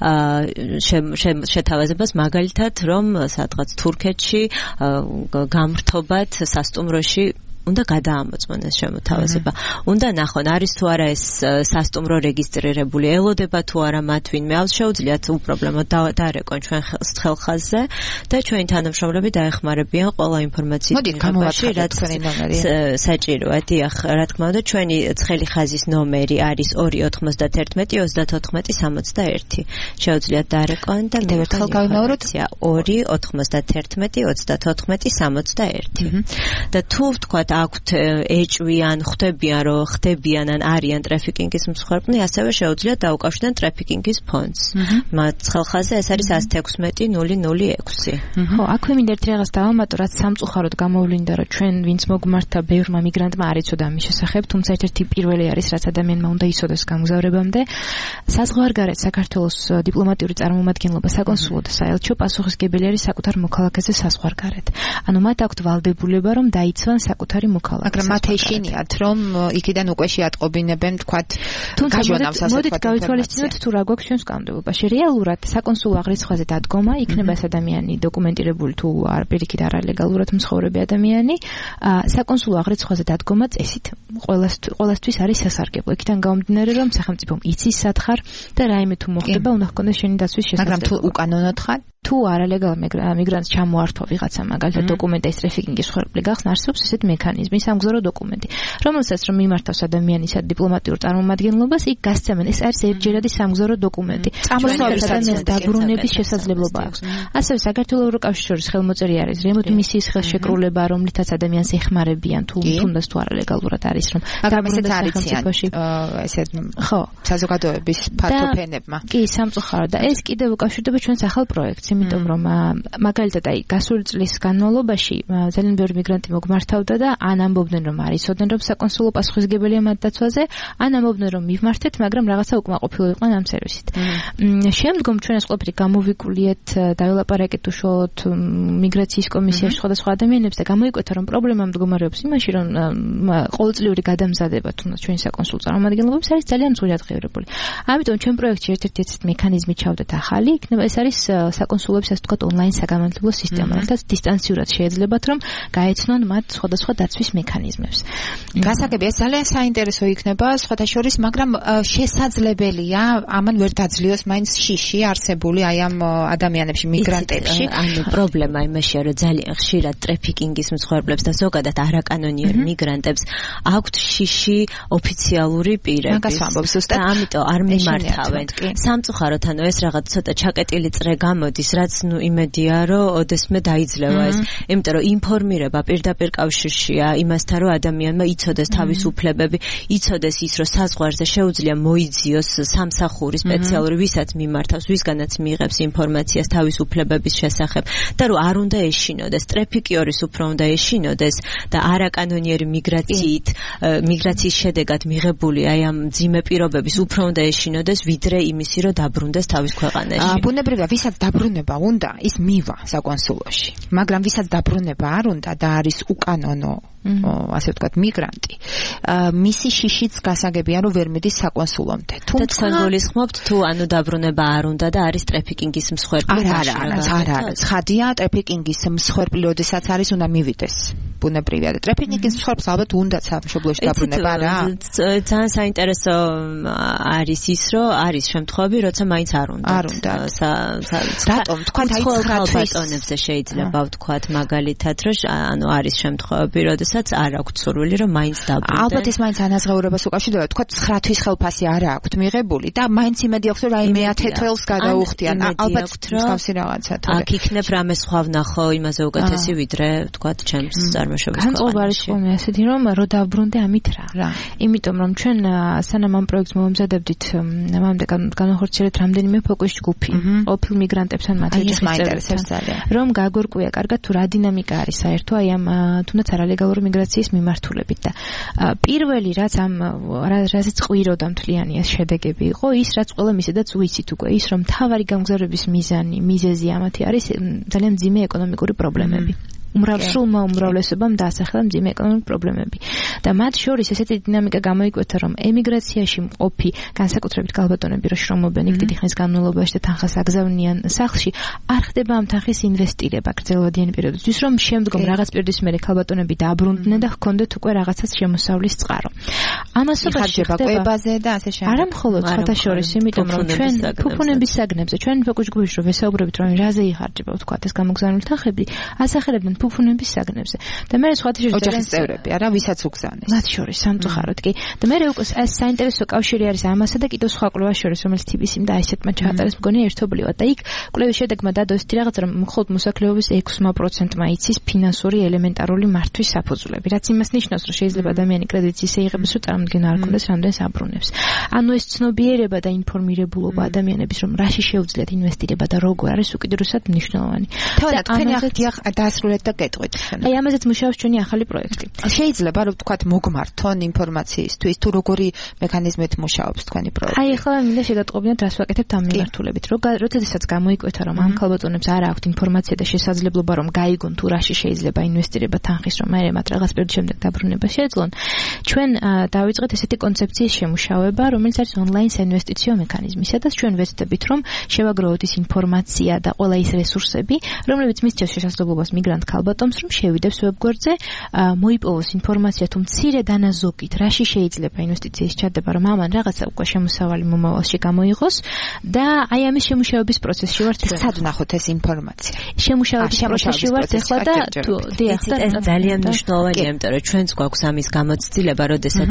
შეთავაზებას, მაგალითად, რომ სადღაც თურქეთში გამრთობად სასტუმროში უნდა გადაამოწმონ ეს შემოთავაზება. უნდა ნახონ, არის თუ არა ეს სასტუმრო რეგისტრირებული, ელოდება თუ არა მათ ვინმე, ალ შეუძლიათ უპრობლემოდ დაარეკონ ჩვენ ხელხაზზე და ჩვენი თანამშრომლები დაეხმარებიან ყველა ინფორმაციის მიღებაში, რაც საჭიროა. დიახ, რა თქმა უნდა, ჩვენი ცხელი ხაზის ნომერი არის ორი ოთხმოცდაათერთმეტი ოცდათოთხმეტი სამოცდაერთი. შეუძლიათ დაარეკონ და კიდევ ერთხელ გავიმეოროთ ორი ოთხმოცდაათერთმეტი ოცდათოთხმეტი სამოცდაერთი. და თუ ვთქვათ აქვთ ეჭვიან, ხვდებიან, რომ ხდებიან ან არიან ტრაფიკინგის მსხვერპლი, ასევე შეუძლიათ დაუკავშირდნენ ტრაფიკინგის ფონდს. მათ ხელხაზზე ეს არის ათი ექვსმეტი ნული ნული ექვსი. ხო, აქვე მინდა ერთი რაღაც დავამატო, რაც სამწუხაროდ გამოვლინდა, რომ ჩვენ ვინც მოგმართა ბევრმა მიგრანტმა არ იცოდა ამის შესახებ, თუმცა ერთ-ერთი პირველი არის, რაც ადამიანმა უნდა იცოდეს გამგზავრებამდე. საზღვარგარეთ საქართველოს დიპლომატიური წარმომადგენლობა, საკონსულო და საელჩო პასუხისმგებელი არის საკუთარ მოქალაქეზე საზღვარგარეთ. ანუ მათ აქვთ ვალდებულება, რომ დაიცვან საკუთარი მოქალაქე. მაგრამ მათ ეშინიათ, რომ იქიდან უკვე შეატყობინებენ, თქვათ, გაჟონავს ასე. მოდით გავითვალისწინოთ თუ რა გვაქვს ჩვენს კანონმდებლობაში. რეალურად საკონსულო აღრიცხვაზე დადგომა, იქნება ეს ადამიანი დოკუმენტირებული თუ არ პირიქით არალეგალურად მსხოვრები ადამიანი, საკონსულო აღრიცხვაზე დადგომა წესით ყველასთვის არის სასარგებლო. იქიდან გამომდინარე, რომ სახელმწიფომ იცის სათხარ და რაიმე თუ მოხდება, უნდა ჰქონდეს შენი დაცვის შესაძლებლობა. მაგრამ თუ უკანონოდ ხარ თუ არალეგალ მიგრანტს ჩამოართვა ვიღაცა მაგალითად დოკუმენტის ტრაფიკინგის მსხვერპლი გახსნა, არსებობს ესეთი მექანიზმი. მექანიზმი, სამგზავრო დოკუმენტი, რომელსაც რომ მიმართავს ადამიანის დიპლომატიურ წარმომადგენლობას, იქ გასცემენ. ეს არის ერთჯერადი სამგზავრო დოკუმენტი. ადამიანის დაბრუნების შესაძლებლობა აქვს. ასევე საქართველოს ევროკავშირის ხელმოწერი არის რემიტმისიის ხელშეკრულება, რომლითაც ადამიანს ეხმარებიან თუ თუნდაც თუ არალეგალურად არის რომ დაბრუნდეს სახელმწიფოში. ესე ხო, საზოგადოების ფართოფენებმა. კი, სამწუხაროდ და ეს კიდევ უკავშირდება ჩვენს ახალ პროექტს, იმიტომ რომ მაგალითად აი გასული წლის განმავლობაში ძალიან ბევრი მიგრანტი მოგმართავდა და ან ამბობდნენ რომ არ იცოდნენ რომ საკონსულო პასუხისმგებელია მათ დაცვაზე, ან ამბობდნენ რომ მივმართეთ, მაგრამ რაღაცა უკმაყოფილო იყვნენ ამ სერვისით. შემდგომ ჩვენ ეს ყველაფერი გამოვიკულიეთ, დაველაპარაკეთ უშუალოდ მიგრაციის კომისიაში სხვადასხვა ადამიანებს და გამოიკვეთა რომ პრობლემა მდგომარეობს იმაში რომ ყოველწლიური გადამზადება თუნდაც ჩვენი საკონსულო წარმომადგენლობებს არის ძალიან მწვრთნელად. ამიტომ ჩვენ პროექტში ერთ-ერთი ეს მექანიზმი ჩავდეთ ახალი, იქნება ეს არის საკონსულოების ასე ვთქვათ ონლაინ საგამართლებლო სისტემა, რომელთაც დისტანციურად შეეძლებათ რომ გაეცნონ მათ სხვადასხვა დაცვის მექანიზმებს. გასაგები ეს ძალიან საინტერესო იქნება სხვათა შორის, მაგრამ შესაძლებელია ამან ვერ დაძლიოს მაინც შიში არსებული აი ამ ადამიანებში, მიგრანტებში. ანუ პრობლემა იმაშია, რომ ძალიან ხშირად ტრაფიკინგის მსხვერპლებს და ზოგადად არაკანონიერ მიგრანტებს აქვთ შიში ოფიციალური პირების. და ამიტომ არ მიმართავენ. სამწუხაროდ ანუ ეს რაღაც ცოტა ჩაკეტილი წრე გამოდის, რაც ნუ იმედია, რომ ოდესმე დაიძლევა ეს. იმიტომ რომ ინფორმირება პირდაპირ კავშირშია იმასთან, რომ ადამიანმა იცოდეს თავის უფლებები, იცოდეს ის, რომ საზღვარზე შეუძლია მოიძიოს სამსახური სპეციალური, ვისაც მიმართავს, ვისგანაც მიიღებს ინფორმაციას თავის უფლებების შესახებ და რომ არ უნდა ეშინოდეს, ტრაფიკიორის უფრო უნდა ეშინოდეს და არაკანონიერი მიგრაციით, მიგრაციის შედეგად მიღებული აი ამ ძიმე პირობების უფრო უნდა ეშინოდეს, ვიდრე იმისი, რომ დაბრუნდეს თავის ქვეყანაში. ბუნებრივია, ვისაც დაბრუნება უნდა, ის მივა საკონსულოში. მაგრამ ვისაც დაბრუნება არ უნდა და არის უკანონო ასე ვთქვათ მიგრანტი, მისი შიშიც გასაგებია რომ ვერ მიდის საკონსულომდე. თუმცა თქვენ გულისხმობთ თუ ანუ დაბრუნება არ უნდა და არის ტრაფიკინგის მსხვერპლი. არა, არა, არა, არა. ხადია ტრაფიკინგის მსხვერპლი, როდესაც არის უნდა მივიდეს. ბუნებრივია და ტრაფიკინგის მსხვერპლს ალბათ უნდა სამშობლოში დაბრუნება რა. ძალიან საინტერესო არის ის, რომ არის შემთხვევები, როცა მაინც არ უნდა. არ უნდა. რატომ? თქვენ აი ხალხატონებზე შეიძლება ვთქვათ მაგალითად, რომ ანუ არის შემთხვევები, როდესაც არ აქვს სურვილი რომ მაინც დაბრუნდეს. ალბათ ეს მაინც ანაზღაურებას უკავშირდება, თქვა ცხრა თვის ხელფასი არ აქვს მიღებული და მაინც იმედი აქვს რომ აი მეათე თველს გადაუხდიან. ალბათ მსგავსი რაღაცა თუ აქ იქნებ რამე სხვა ვნახო იმაზე უკეთესი ვიდრე ვთქვა ჩემს წარმოშობის ქვეყანაში. განწყობა არის ხოლმე ასეთი რომ რო დაბრუნდე ამით რა. იმიტომ რომ ჩვენ სანამ ამ პროექტს მომზადებდით, მამამდე განახორციელეთ რამდენიმე ფოკუს ჯგუფი ყოფილ მიგრანტებთან მათ ეჭვმაინტერესებთან რომ გაგორკვია კარგად თუ რა დინამიკა არის საერთო აი ამ თუნდაც არალეგალური მიგრაციის მიმართულებით და პირველი რაც ამ რაზეც ყვიროდა მთლიანი ეს შედეგები იყო ის რაც ყველა მისედაც უიცით უკვე ის რომ მთავარი გამგზავრების მიზანი მიზეზი ამათი არის ძალიან მძიმე ეკონომიკური პრობლემები. უმრავლესობა უმრავლესობამ დაასახელა მძიმე ეკონომიკური პრობლემები და მათ შორის ესეთი დინამიკა გამოიკვეთა რომ ემიგრაციაში მყოფი განსაკუთრებით ქალბატონები რო შრომობენ იქ დიდი ხნის განმავლობაში და თანხას აგზავნიან სახლში არ ხდება ამ თანხის ინვესტირება გრძელვადიანი პერიოდისთვის რომ შემდგომ რაღაც პერიოდის მერე ქალბატონები დაბრუნდნენ და ჰქონდეთ უკვე რაღაცას შემოსავლის წყარო. ამასობაში ხდება კვებაზე და ასე შემდეგ. არა მხოლოდ სხვათა შორის, იმიტომ რომ ჩვენ ფუფუნების საგნებზე ჩვენ ფოკუს ჯგუფში რო ვესაუბრებით რომ რაზე იხარჯება ვთქვათ ეს გამოგზავნილი თანხები ასახელებდნენ ფუფუნების საგნებზე და მე სხვათა შორის ოჯახის წევრები არა ვისაც უგზავნეს მათ შორის სამწუხაროდ კი და მე უკვე ეს საინტერესო კავშირი არის ამასა და კიდევ სხვა კვლევას შორის რომელიც თიბისიმ და აისეტმა ჩაატარეს მგონია ერთობლივად და იქ კვლევის შედეგმა დადო ისეთი რაღაც რომ მხოლოდ მოსახლეობის ექვსი პროცენტმა იცის ფინანსური ელემენტარული მართვის საფუძვლები რაც იმას ნიშნავს რომ შეიძლება ადამიანი კრედიტს ისე იღებს რომ წარმოგენა არ კონდეს რამდენს აბრუნებს. ანუ ეს ცნობიერება და ინფორმირებულობა ადამიანების რომ რაში შეუძლიათ ინვესტირება და როგორ არის უკიდურესად მნიშვნელოვანი. და თქვენი ახდიახ დაასრულეთ და გეტყვით. აი ამაზეც მუშაობს ჩვენი ახალი პროექტი. შეიძლება რომ თქვათ მოგმართონ ინფორმაციისთვის თუ როგორი მექანიზმით მუშაობს თქვენი პროექტი. აი ახლა მინდა შეგატყობინოთ რას ვაკეთებთ ამ მიმართულებით. როდესაც გამოიკვეთა რომ ამ ქალბატონებს არ აქვთ ინფორმაცია და შესაძლებლობა რომ გაიგონ თუ რაში შეიძლება ინვესტირება თანხის რომ მე მათ რაღაც პერიოდის შემდეგ დაბრუნება შეეძლონ. ჩვენ დავიწყეთ ესეთი კონცეფციის შემუშავება, რომელიც არის ონლაინ საინვესტიციო მექანიზმი, სადაც ჩვენ ვეცდებით რომ შევაგროვოთ ის ინფორმაცია და ყველა ის რესურსები, რომლებიც მისცემს შესაძლებლობას მიგრანტ ქალბატონს, რომ შევიდებს ვებგვერდზე, მოიპოვოს ინფორმაცია თუ მცირე დანაზოგით, რაში შეიძლება ინვესტიციის ჩადება, რომ ამან რაღაცა უკვე შემოსავალი მომავალში გამოიღოს და აი ამის შემუშავების პროცესში ვართ. სად ვნახოთ ეს ინფორმაცია? შემუშავების პროცესში ვართ ახლა და დიახ, ეს ძალიან მნიშვნელოვანია, იმიტომ რომ ჩვენც გვაქვს ამის გამოცდილება, როდესაც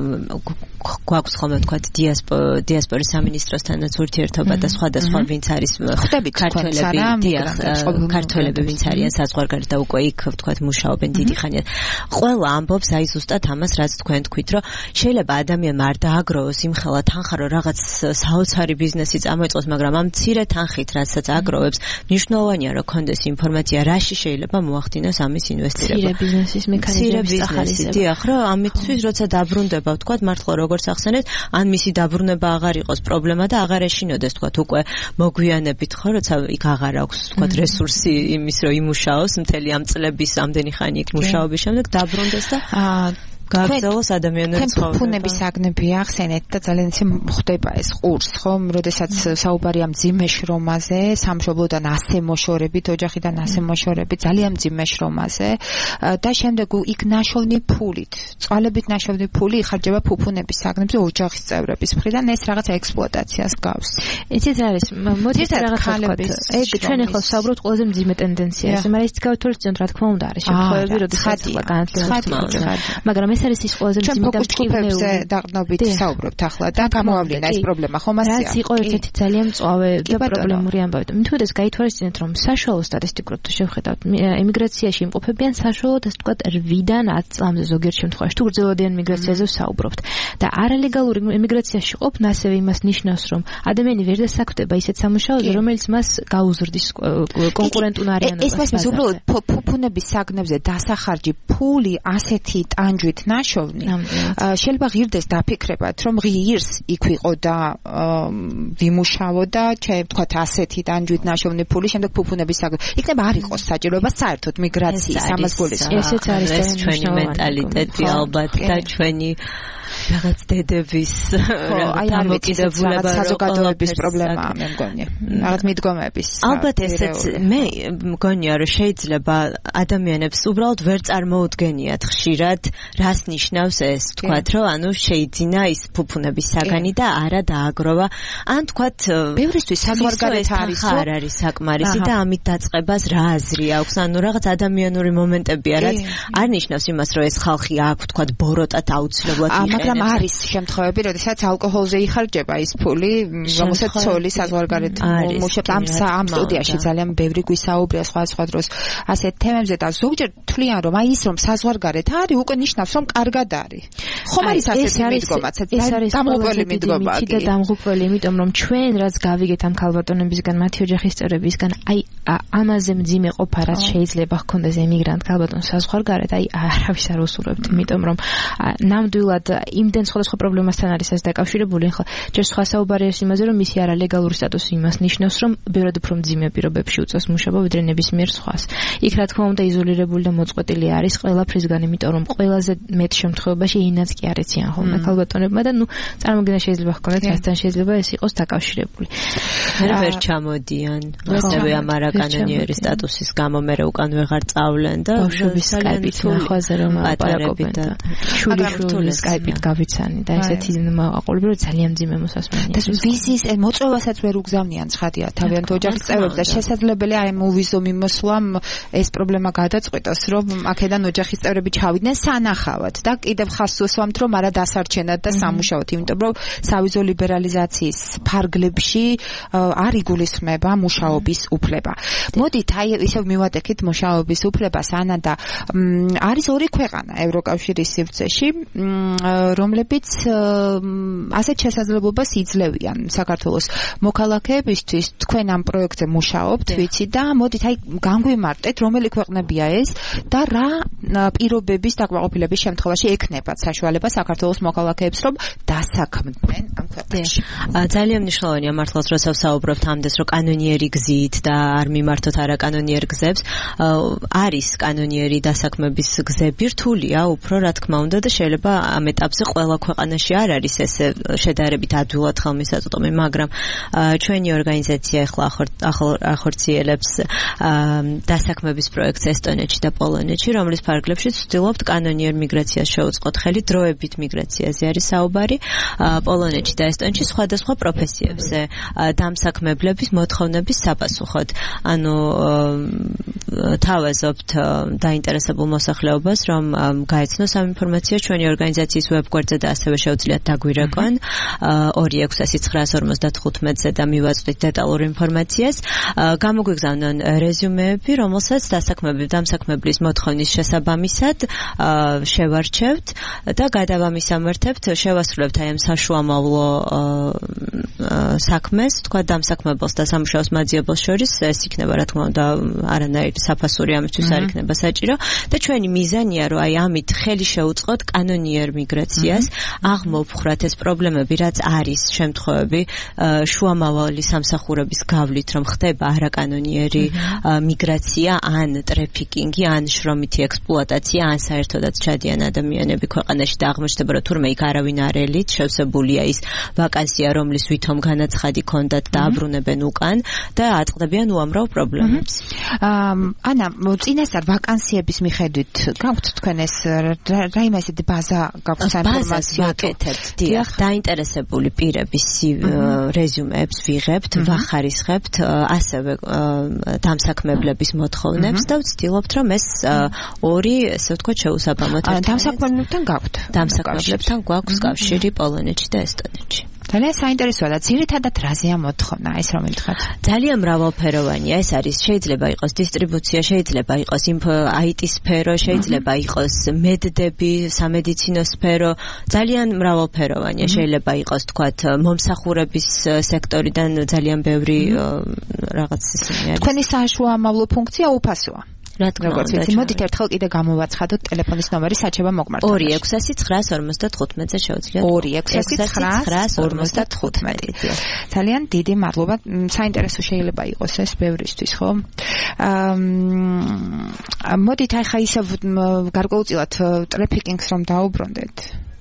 გვაქვს ხოლმე თქვა დიასპორის სამინისტროსთანაც ურთიერთობა და სხვადასხვა ვინც არის ქართველები, დიახ, ქართველები ვინც არიან საზღვარგარეთ და უკვე იქ თქვა მუშაობენ დიდი ხანია. ყველა ამბობს აი ზუსტად ამას, რაც თქვენ თქვით, რომ შეიძლება ადამიანმა არ დააგროვოს იმხელა თანხა, რომ რაღაც საოცარი ბიზნესი წამოიწყოს, მაგრამ ამ მცირე თანხით, რაცაც აგროვებს, მნიშვნელოვანია, რომ კონდეს ინფორმაცია, რაში შეიძლება მოახდინოს ამის ინვესტირება. მცირე ბიზნესის მექანიზმების ახალისება. დიახ, რომ ამისთვის როცა დაბრუნდება, თქვა მართლა როგორც ახსენეთ, ან მისი დაბრუნება აღარ იყოს პრობლემა და აღარ ეშინოდეს, თქვა უკვე მოგვიანებით ხო, როცა იქ აღარ აქვს, თქვა რესურსი იმის, რომ იმუშაოს მთელი ამ წლების ამდენი ხანი იქ მუშაობის შემდეგ დაბრუნდეს და გააგრძელოს ადამიანური ცხოვრება. ფუნების აგნები ახსენეთ და ძალიან ისე ხდება ეს ყურს, ხო, როდესაც საუბარია მძიმე შრომაზე, სამშობლოდან ასე მოშორებით, ოჯახიდან ასე მოშორებით, ძალიან მძიმე შრომაზე და შემდეგ იქ ნაშოვნი ფულით, წვალებით ნაშოვნი ფული იხარჯება ფუფუნების აგნებზე ოჯახის წევრების მხრიდან, ეს რაღაცა ექსპლუატაციას გავს. იცით რა არის? მოდით რაღაცა ვთქვათ. ეგ ჩვენ ახლა ვსაუბრობთ ყველაზე მძიმე ტენდენციაზე, მაგრამ ის გავთვალისწინოთ, რა თქმა უნდა, არის შემთხვევები, როდესაც ახლა განათლება, მაგრამ ეს არის ის ყველაზე მძიმე და მტკივნეული დაყრდნობით საუბრობთ ახლა და გამოავლინა ეს პრობლემა ხომ ასეა. რაც იყო ერთ-ერთი ძალიან მწვავე და პრობლემური ამბავი. მithmetes გაითვალისწინეთ, რომ საშუალო სტატისტიკურად თუ შევხედავთ, ემიგრაციაში იმყოფებიან საშუალოდ ასე ვთქვათ რვიდან ათ წლამდე ზოგიერთ შემთხვევაში თუ გრძელვადიან მიგრაციაზე ვსაუბრობთ. და არალეგალური ემიგრაციაში ყოფნა ასევე იმას ნიშნავს, რომ ადამიანი ვერ დასაქმდება ისეთ სამუშაოზე, რომელიც მას გაუზრდის კონკურენტულ არიანობას. ეს მას უბრალოდ ფუფუნების საგნებზე დასახარჯი ფული ასეთი ტანჯვით ნაშოვნი. შეიძლება ღირდეს დაფიქრებათ, რომ ღირს იქ ვიყო და ვიმუშაო და ვთქვათ ასეთი ტანჯვით ნაშოვნი ფული, შემდეგ ფუფუნების საგნებზე. იქნება არ იყოს საჭიროება საერთოდ მიგრაციის ამას გულისხმობს. ესეც არის ჩვენი მენტალიტეტი ალბათ და ჩვენი რაღაც დედების დამოკიდებულება საზოგადოების პრობლემაა, მე მგონი. რაღაც მიდგომების. ალბათ ესეც მე მგონია, რომ შეიძლება ადამიანებს უბრალოდ ვერ წარმოუდგენიათ ხშირად რას ნიშნავს ეს, თქვათ, რომ ანუ შეიძინა ის ფუფუნების საგანი და არა დააგროვა, ან თქვათ ბევრისთვის საზღვარგარეთ არის, არ არის საკმარისი და ამით დაწყებას რა აზრი აქვს, ანუ რაღაც ადამიანური მომენტებია, რაც არ ნიშნავს იმას, რომ ეს ხალხი აქ, თქვათ, ბოროტად აუცილებლად იყენებს. მაგრამ არის შემთხვევები, როდესაც ალკოჰოლზე იხარჯება ის ფული, რომელსაც ცოლი საზღვარგარეთ მუშაობს. ამ ამ სტუდიაში ძალიან ბევრი გვისაუბრია სხვადასხვა დროს ასეთ თემებზე და ზოგჯერ თვლიან, რომ აი ის რომ საზღვარგარეთ არის, უკვე ნიშნავს, რომ კარგად არის. ხომ არის ასეთი მიდგომაც? ეს არის დამღუპველი მიდგომა. და დამღუპველი, იმიტომ რომ ჩვენ რაც გავიგეთ ამ ქალბატონებისგან, მათი ოჯახის წევრებისგან, აი ამაზე მძიმე ყოფა, რაც შეიძლება ჰქონდეს ემიგრანტ ქალბატონს საზღვარგარეთ, აი არავის არ უსურვებთ, იმიტომ რომ ნამდვილად იმდენ სხვადასხვა პრობლემასთან არის ეს დაკავშირებული. ხო, ჯერ სხვა საუბარი არის იმაზე, რომ მისი არალეგალური სტატუსი იმას ნიშნავს, რომ ბევრად უფრო მძიმე პირობებში უწევს მუშაობა, ვიდრე ნებისმიერ სხვას. იქ რა თქმა უნდა იზოლირებული და მოწყვეტილი არის ყველაფრისგან, იმიტომ რომ ყველაზე მეტ შემთხვევაში ინაც კი არ ეციან ხოლმე ქალბატონებმა და ნუ წარმოგიდგენთ შეიძლება ჰქონდეთ რასთან შეიძლება ეს იყოს დაკავშირებული. ვერ ჩამოდიან. ასევე ამ არაკანონიერი სტატუსის გამო მე უკან ვეღარ წავლენ და ბავშვების სკაიპით ნახვაზე რომ აპარაკობენ და შული სკაიპით გავიცანი და ესეთი მაყურებელი რომ ძალიან მძიმე მოსასმენია. და ვიზის მოწვევასაც ვერ უგზავნიან ცხადია თავიანთ ოჯახის წევრებს და შესაძლებელია აი მოვიზო მიმოსვლამ ეს პრობლემა გადაწყვიტოს, რომ აქედან ოჯახის წევრები ჩავიდნენ სანახავად და კიდევ ხაზს უსვამთ, რომ არა დასარჩენად და სამუშაოდ, იმიტომ რომ სავიზო ლიბერალიზაციის ფარგლებში არ იგულისხმება მუშაობის უფლება. მოდით აი ისევ მივატეხით მუშაობის უფლებას, ანა და არის ორი ქვეყანა ევროკავშირის სივრცეში, რომლებიც ასეთ შესაძლებლობას იძლევიან საქართველოს მოქალაქეებისთვის. თქვენ ამ პროექტზე მუშაობთ, ვიცი და მოდით აი განგვიმარტეთ, რომელი ქვეყნებია ეს და რა პირობების დაკმაყოფილების შემთხვევაში ექნებათ საშუალება საქართველოს მოქალაქეებს, რომ დასაქმდნენ ამ ქვეყნებში. ფორმატში. ძალიან მნიშვნელოვანია მართლაც როცა ვსაუბრობთ ამდენს რომ კანონიერი გზით და არ მიმართოთ არაკანონიერ გზებს არის კანონიერი დასაქმების გზები რთულია უფრო რა თქმა უნდა და შეიძლება ამ ეტაპზე ყველა ქვეყანაში არ არის ესე შედარებით ადვილად ხელმისაწვდომი მაგრამ ჩვენი ორგანიზაცია ახლა ახორციელებს დასაქმების პროექტს ესტონეთში და პოლონეთში რომლის ფარგლებშიც ვცდილობთ კანონიერ მიგრაციას შევუწყოთ ხელი დროებით მიგრაციაზე არის საუბარი პოლონეთში და ესტონეთში სხვადასხვა პროფესიებზე დამსაქმებლების მოთხოვნების საპასუხოდ ანუ თავაზობთ დაინტერესებულ მოსახლეობას რომ გაეცნოს ამ ინფორმაციას ჩვენი ორგანიზაციის ვებგვერდზე და ასევე შეუძლიათ დაგვირეკონ ორი ექვსი ცხრა ორმოცდათხუთმეტზე და მივაწვდით დეტალურ ინფორმაციას გამოგვიგზავნონ რეზიუმეები რომელსაც დასაქმებლის დამსაქმებლის მოთხოვნის შესაბამისად შევარჩევთ და გადავამისამართებთ შევასრულებთ აი ამ საშუამავლო საქმეს თქვა დამსაქმებელს და სამუშაოს მაძიებელს შორის ეს იქნება რა თქმა უნდა არანაირი საფასური ამისთვის არ იქნება საჭირო და ჩვენი მიზანია რომ აი ამით ხელი შეუწყოთ კანონიერ მიგრაციას აღმოვხვრათ ეს პრობლემები რაც არის შემთხვევები შუამავალი სამსახურების გავლით რომ ხდება არაკანონიერი მიგრაცია ან ტრეფიკინგი ან შრომითი ექსპლუატაცია ან საერთოდაც ჩადიან ადამიანები ქვეყანაში და აღმოჩნდება რომ თურმე იქ არავინ არ ელით შევსებულია ის ვაკანსია რომლის ვითომ განაცხადი ქონდათ და აბრუნებენ უკან და აწყდებიან უამრავ პრობლემებს. ანა, წინასწარ ვაკანსიების მიხედვით გაქვთ თქვენ ეს რაიმე ესეთი ბაზა გაქვთ ინფორმაცია ვაკეთებთ, დიახ, დაინტერესებული პირების რეზიუმეებს ვიღებთ, ვახარისხებთ ასევე დამსაქმებლების მოთხოვნებს და ვცდილობთ რომ ეს ორი ესე ვთქვათ შეუსაბამოთ ერთმანეთს. დამსაქმებლებთან გაქვთ? დამსაქმებლებთან გვაქვს კავშირი პოლონეთში და ესტონეთში. ძალიან საინტერესოა და ძირითადად რაზეა მოთხოვნა ეს რომ ითხრათ? ძალიან მრავალფეროვანია ეს არის შეიძლება იყოს დისტრიბუცია, შეიძლება იყოს აი ტი სფერო, შეიძლება იყოს მედდები, სამედიცინო სფერო, ძალიან მრავალფეროვანია. შეიძლება იყოს თქვათ მომსახურების სექტორიდან ძალიან ბევრი რაღაც ისინი არის. თქვენი საშუამავლო ფუნქცია უფასოა. რა თქმა უნდა. მოდით ერთხელ კიდე გამოვაცხადოთ ტელეფონის ნომერი საჩება მოგმართვა. ორი ექვსი ცხრა ორმოცდათხუთმეტზე შეუძლიათ. ორი ექვსი ცხრა ორმოცდათხუთმეტი. ძალიან დიდი მადლობა. საინტერესო შეიძლება იყოს ეს ბევრისთვის, ხო? აა მოდით ახლა ისე გარკვეულწილად ტრეფიკინგს რომ დაუბრუნდეთ.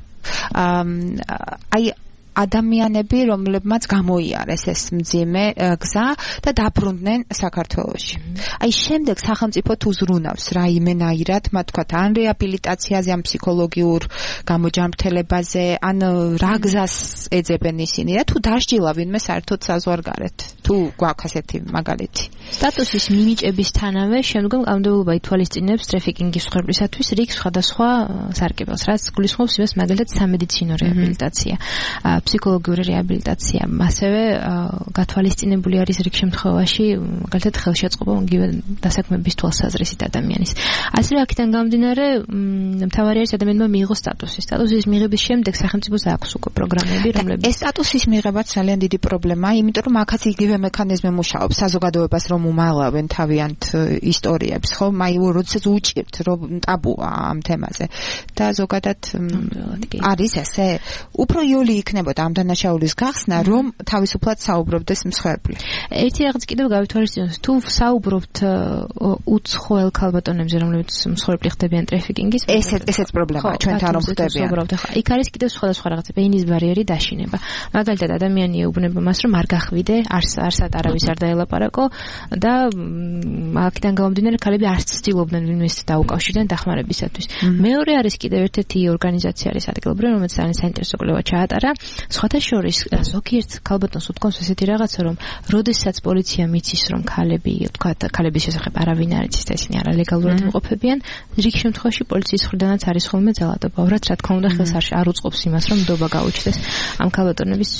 აა აი ადამიანები, რომლებმაც გამოიარეს ეს მძიმე გზა და დაბრუნდნენ საქართველოში. აი შემდეგ სახელმწიფო თუ ზრუნავს რაიმენაირად, მათ თქვათ ან რეაბილიტაციაზე, ან ფსიქოლოგიურ გამოჯანმრთელებაზე, ან რა გზას ეძებენ ისინი და თუ დასჯილა ვინმე საერთოდ საზღვარგარეთ. თუ გვაქვს ასეთი მაგალითი. სტატუსის მინიჭებისთანავე შემდგომ კანონმდებლობა ითვალისწინებს ტრეფიკინგის მსხვერპლისათვის რიგ სხვადასხვა სარგებელს, რაც გულისხმობს იმას მაგალითად სამედიცინო რეაბილიტაცია. ფსიქოლოგიური რეაბილიტაცია, ასევე გათვალისწინებული არის რიგ შემთხვევაში მაგალითად ხელშეწყობა იგივე დასაქმების თვალსაზრისით ადამიანის. ასევე აქედან გამომდინარე, მთავარი არის ადამიანმა მიიღოს სტატუსი. სტატუსის მიღების შემდეგ სახელმწიფოს აქვს უკვე პროგრამები, რომლებიც ეს სტატუსის მიღებაც ძალიან დიდი პრობლემაა, იმიტომ რომ აქაც იგივე მექანიზმი მუშაობს საზოგადოებას რომ უმალავენ თავიანთ ისტორიებს, ხო? აი როდესაც უჭირთ რომ ტაბუა ამ თემაზე და ზოგადად არის ესე უფრო იოლი იქნება ამ დანაშაულის გახსნა, რომ თავისუფლად საუბრობდეს მსხვერპლი. ერთი რაღაც კიდევ გავითვალისწინოთ, თუ საუბრობთ უცხოელ ქალბატონებზე, რომლებიც მსხვერპლი ხდებიან ტრეფიკინგის, ესეც ესეც პრობლემაა ჩვენთან რომ ხდებიან. იქ არის კიდევ სხვადასხვა რაღაცები, ენის ბარიერი დაშინება. მაგალითად ადამიანი ეუბნება მას, რომ არ გახვიდე, არც არსად არავის არ დაელაპარაკო და აქედან გამომდინარე ქალები არც ცდილობდნენ ვინმეს დაუკავშირდნენ დახმარებისათვის. მეორე არის კიდევ ერთ-ერთი ორგანიზაცია არის ადგილობრივი, რომელიც ძალიან საინტერესო კვლევა ჩაატარა. სხვათა შორის ზოგიერთ ქალბატონს უთქვამს ესეთი რაღაცა, რომ როდესაც პოლიცია მიცის, რომ ქალები, თქვათ, ქალების შესახებ არავინ არ იცის და ისინი არალეგალურად იმყოფებიან, რიგ შემთხვევაში პოლიციის მხრიდანაც არის ხოლმე ძალადობა. რაც რა თქმა უნდა ხელს არ უწყობს იმას, რომ ნდობა გაუჩნდეს ამ ქალბატონების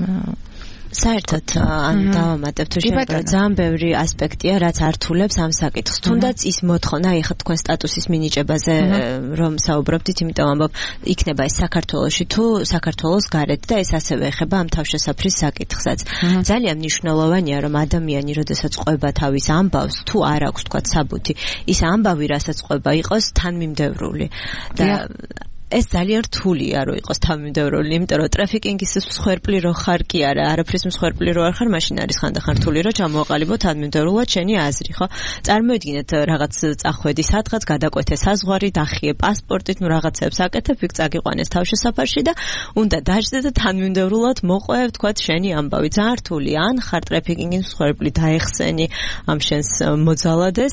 საერთოდ ან დავამატებ თუ შეიძლება ძალიან ბევრი ასპექტია რაც ართულებს ამ საკითხს. თუნდაც ის მოთხოვნა, აი ხა თქვენ სტატუსის მინიჭებაზე რომ საუბრობთ, იმიტომ ამბობ, იქნება ეს საქართველოში თუ საქართველოს გარეთ და ეს ასევე ეხება ამ თავშესაფრის საკითხსაც. ძალიან მნიშვნელოვანია რომ ადამიანი როდესაც ყვება თავის ამბავს, თუ არ აქვს თქვა საბუთი, ის ამბავი რასაც ყვება იყოს თანმიმდევრული და ეს ძალიან რთულია რომ იყოს თავმიმდევრული, იმიტომ რომ ტრაფიკინგის მსხვერპლი რო ხარ კი არა, არაფრის მსხვერპლი რო არ ხარ, მაშინ არის ხანდახან რთული რომ ჩამოაყალიბო თავმიმდევრულად შენი აზრი, ხო? წარმოიდგინეთ რაღაც წახვედი სადღაც, გადაკვეთე საზღვარი, დახიე პასპორტით, ნუ რაღაცებს აკეთებ, იქ წაგიყვანეს თავშესაფარში და უნდა დაждდე და თავმიმდევრულად მოყვე, თქვათ, შენი ამბავი. ძალიან რთულია, ან ხარ ტრაფიკინგის მსხვერპლი, დაეხსენი ამ შენს მოძალადეს.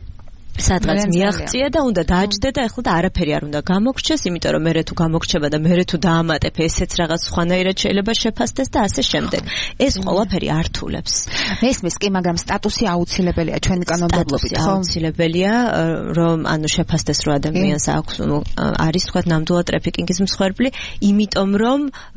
სადღაც მიაღწია და უნდა დააჯდე და ეხლა და არაფერი არ უნდა გამოგრჩეს, იმიტომ რომ მერე თუ გამოგრჩება და მერე თუ დაამატებ, ესეც რაღაც სხვანაირად შეიძლება შეფასდეს და ასე შემდეგ. ეს ყველაფერი ართულებს. მესმის კი, მაგრამ სტატუსი აუცილებელია ჩვენი კანონმდებლობით, ხო? აუცილებელია, რომ ანუ შეფასდეს რომ ადამიანს აქვს არის თქვა ნამდვილად ტრაფიკინგის მსხვერპლი, იმიტომ რომ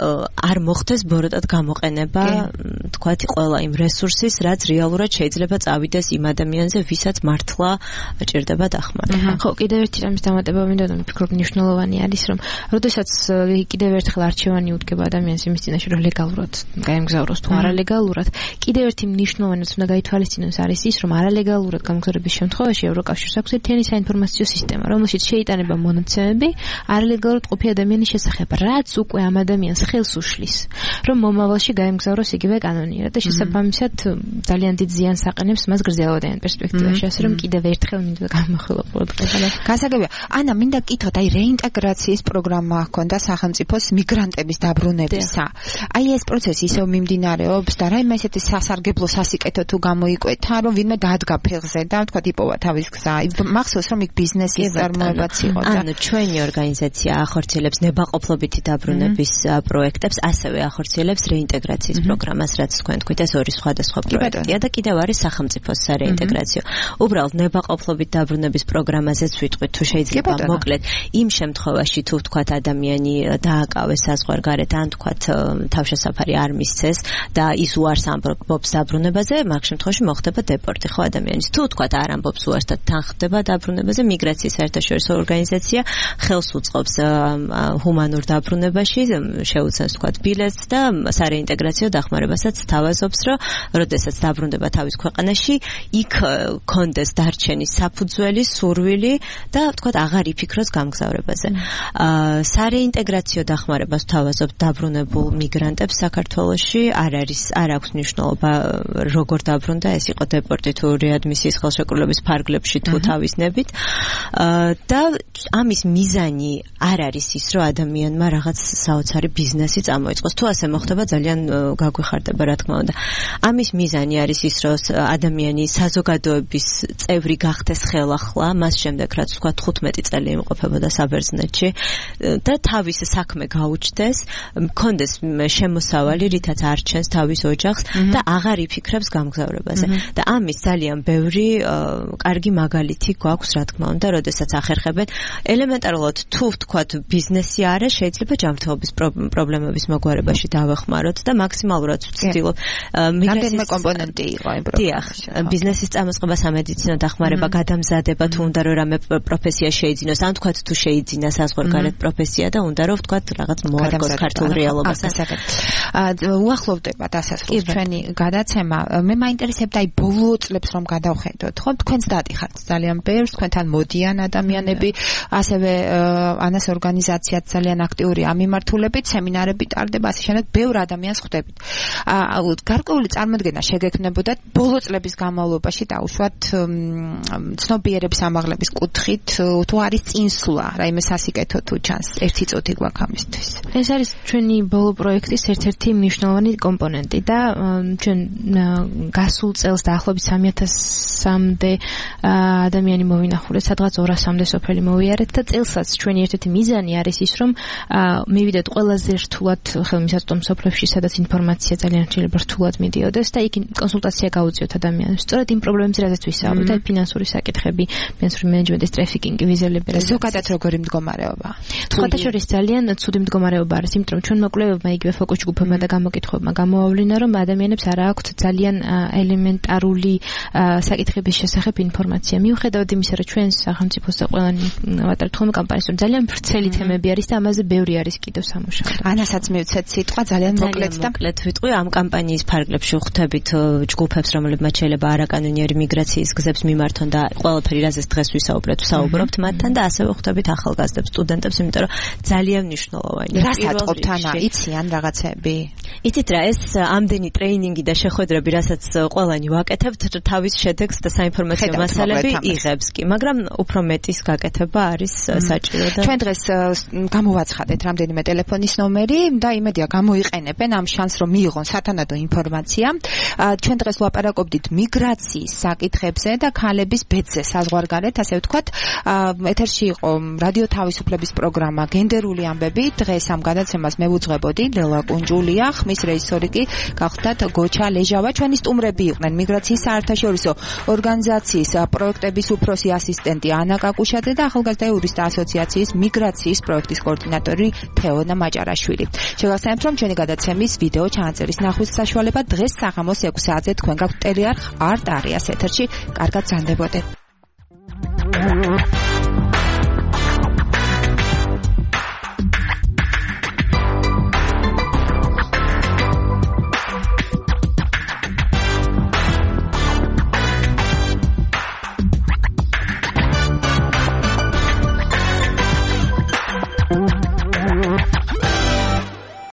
არ მოხდეს ბოროტად გამოყენება, თქვა ყველა იმ რესურსის, რაც რეალურად შეიძლება წავიდეს იმ ადამიანზე, ვისაც მართლა ჭირდება დახმარება. ხო, კიდევ ერთი რამის დამატება მინდა და ვფიქრობ მნიშვნელოვანი არის, რომ როდესაც კიდევ ერთხელ არჩევანი უდგება ადამიანს იმის წინაშე, რომ ლეგალურად გაემგზავროს თუ არალეგალურად, კიდევ ერთი მნიშვნელოვანი უნდა გაითვალისწინოს არის ის, რომ არალეგალურად გამგზავრების შემთხვევაში ევროკავშირს აქვს ერთიანი საინფორმაციო სისტემა, რომელშიც შეიტანება მონაცემები არალეგალურად ყოფი ადამიანის შესახებ, რაც უკვე ამ ადამიანს ხელს უშლის, რომ მომავალში გაემგზავროს იგივე კანონიერად და შესაბამისად ძალიან დიდ ზიანს აყენებს მას გრძელვადიან პერსპექტივაში, ასე რომ კიდევ ერთხელ მინდა გამახვილებოდ ყელა. გასაგებია. ანა, მინდა გითხრათ, აი რეინტეგრაციის პროგრამა ჰქონდა სახელმწიფოს მიგრანტების დაბრუნებისა. აი ეს პროცესი ისევ მიმდინარეობს და რაიმე ესეთი სასარგებლო სასიკეთო თუ გამოიკვეთა, რომ ვინმე დადგა ფეხზე და თქვა იპოვა თავის გზა. მახსოვს რომ იქ ბიზნესის წარმოებაც იყო და ანუ ჩვენი ორგანიზაცია ახორციელებს ნებაყოფლობითი დაბრუნების პროექტებს, ასევე ახორციელებს რეინტეგრაციის პროგრამას, რაც თქვენ თქვით, ეს ორი სხვადასხვა პროექტია და კიდევ არის სახელმწიფოს სარეინტეგრაციო. უბრალოდ ნებაყოფლობით დაბრუნების პროგრამაზეც ვიტყვით, თუ შეიძლება მოკლედ იმ შემთხვევაში თუ თქვათ ადამიანი დააკავეს საზღვარგარეთ ან თქვათ თავშესაფარი არ მისცეს და ის უარს ამბობს დაბრუნებაზე, მაგ შემთხვევაში მოხდება დეპორტი ხო ადამიანის. თუ თქვათ არ ამბობს უარს და თან ხდება დაბრუნებაზე, მიგრაციის საერთაშორისო ორგანიზაცია ხელს უწყობს ჰუმანურ დაბრუნებაში, შეუცემს თქვათ ბილეთს და სარეინტეგრაციო დახმარებასაც თავაზობს, რომ როდესაც დაბრუნდება თავის ქვეყანაში, იქ კონდეს დარჩენის საფუძველი, სურვილი და თქვათ აღარ იფიქროს გამგზავრებაზე. აა სარეინტეგრაციო დახმარებას თავაზობთ დაბრუნებულ მიგრანტებს საქართველოში, არ არის არ აქვს მნიშვნელობა როგორ დაბრუნდა, ეს იყო დეპორტი თუ რეადმისიის ხელშეკრულების ფარგლებში თუ თავისნებით. აა და ამის მიზანი არ არის ის, რომ ადამიანმა რაღაც საოცარი ბიზნესი წამოიწყოს. თუ ასე მოხდება, ძალიან გაგვიხარდება, რა თქმა უნდა. ამის მიზანი არის ის, რომ ადამიანი საზოგადოების წევრი გახდეს ხელახლა, მას შემდეგ რაც თქვა თხუთმეტი წელი იმყოფებოდა საბერძნეთში და თავის საქმე გაუჩნდეს, მქონდეს შემოსავალი, რითაც არჩენს თავის ოჯახს და აღარ იფიქრებს გამგზავრებაზე. და ამის ძალიან ბევრი კარგი მაგალითი გვაქვს, რა თქმა უნდა, როდესაც ახერხებენ ელემენტარულად თუ თქვათ ბიზნესი არა, შეიძლება ჯანმრთელობის პრობლემების მოგვარებაში დავეხმაროთ და მაქსიმალურად ვცდილობ მიგრაციის კომპონენტი იყო იმ პროგრამაში. ბიზნესის წამოწყება, სამედიცინო დახმარება, გადამზადება, თუ უნდა რომ რამე პროფესია შეიძინოს, ან თქვათ თუ შეიძინა საზღვარგარეთ პროფესია და უნდა რომ თქვათ რაღაც მოარგოს ქართულ რეალობასთან. უახლოვდება დასასრულს ჩვენი გადაცემა. მე მაინტერესებდა აი ბოლო წლებს რომ გადავხედოთ, ხო? თქვენც დადიხართ ძალიან ბევრს, თქვენთან მოდიან ადამიანები, ასევე ანას ორგანიზაციაც ძალიან აქტიურია ამ მიმართულებით, სემინარები ტარდება, ასე შემდეგ, ბევრ ადამიანს ხვდებით. გარკვეული წარმოდგენა შეგექმნებოდათ ბოლო წლების განმავლობაში დაუშვათ ცნობიერების ამაღლების კუთხით, თუ არის წინსვლა, რაიმე სასიკეთო თუ ჩანს, ერთი წუთი გვაქვს ამისთვის. ეს არის ჩვენი ბოლო პროექტის ერთ-ერთი მნიშვნელოვანი კომპონენტი და ჩვენ გასულ წელს დაახლოებით სამი ათასამდე ადამიანი მოვინახულეთ, სადღაც ორასამდე სოფელი მოვიარეთ და წელსაც ჩვენი ერთ-ერთი მიზანი არის ის, რომ მივიდეთ ყველაზე რთულად ხელმისაწვდომ სოფლებში, სადაც ინფორმაცია ძალიან რთულად მიდიოდეს და იქ კონსულტაცია გაუწიოთ ადამიანებს. სწორედ იმ პრობლემებზე, რაზეც ვისაუბრეთ, აი ფინანსური საკითხები, ფინანსური მენეჯმენტის ტრაფიკინგი, ვიზა ლიბერალიზაცია. ზოგადად როგორი მდგომარეობა? სხვათა შორის ძალიან ცუდი მდგომარეობა არის, იმიტომ რომ ჩვენმა კვლევებმა იგივე ფოკუს ჯგუფებმა და გამოკითხვებმა გამოავლინა, რომ ადამიანებს არ აქვთ ძალიან ელემენტარული საკითხების შესახებ ინფორმაცია. მიუხედავად იმისა, რომ ჩვენ სახელმწიფოს და ყველანი ვატარებთ ხოლმე კამპანიას, რომ ძალიან ვრცელი თემები არის და ამაზე ბევრი არის კიდევ სამუშაო. ანასაც მივცეთ სიტყვა ძალიან მოკლედ და მოკლედ ვიტყვი, ამ კამპანიის ფარგლებში ხვდებით ჯგუფებს, რომლებმაც შეიძლება არაკანონიერი მიგრაციის გზებს მიმართონ და ყველაფერი რაზეც დღეს ვისაუბრეთ, ვსაუბრობთ მათთან და ასევე ხვდებით ახალგაზრდებს, სტუდენტებს, იმიტომ რომ ძალიან მნიშვნელოვანია. რას ატყობთ ანა, იციან რაღაცები? იცით რა, ეს ამდენი ტრეინინგი და შეხვედრები, რასაც ყველანი ვაკეთებთ, თავის შედეგს და საინფორმაციო მასალები იღებს კი, მაგრამ უფრო მეტის გაკეთება არის საჭირო და ჩვენ დღეს გამოვაცხადეთ რამდენიმე ტელეფონის ნომერი და იმედია გამოიყენებენ ამ შანსს რომ მიიღონ სათანადო ინფორმაცია. ჩვენ დღეს ვლაპარაკობდით მიგრაციის საკითხებზე და ქალების ბედზე საზღვარგარეთ, ასე ვთქვათ. ეთერში იყო რადიო თავისუფლების პროგრამა გენდერული ამბები. დღეს ამ გადაცემას მე ვუძღვებოდი ლელა კუნჯულია, ხმის რეჟისორი კი გახდათ გოჩა ლეჟავა. ჩვენი სტუმრები იყვნენ მიგრაციის საერთაშორისო ორგანიზაციის პროექტების უფროსი ასისტენტი ანა კაკუშაძე და ახალგაზრდა იურისტთა ასოციაციის მიგრაციის პროექტის კოორდინატორი თეონა მაჭარაშვილი. შევასწავლეთ, რომ ჩვენი გადაცემის ვიდეო ჩანაწერის ნახვის საშუალება დღეს საღამოს ექვსი საათზე თქვენ გაქვთ ტელეარხ არტ არიას ეთერში. კარგად ზანდებოდეთ.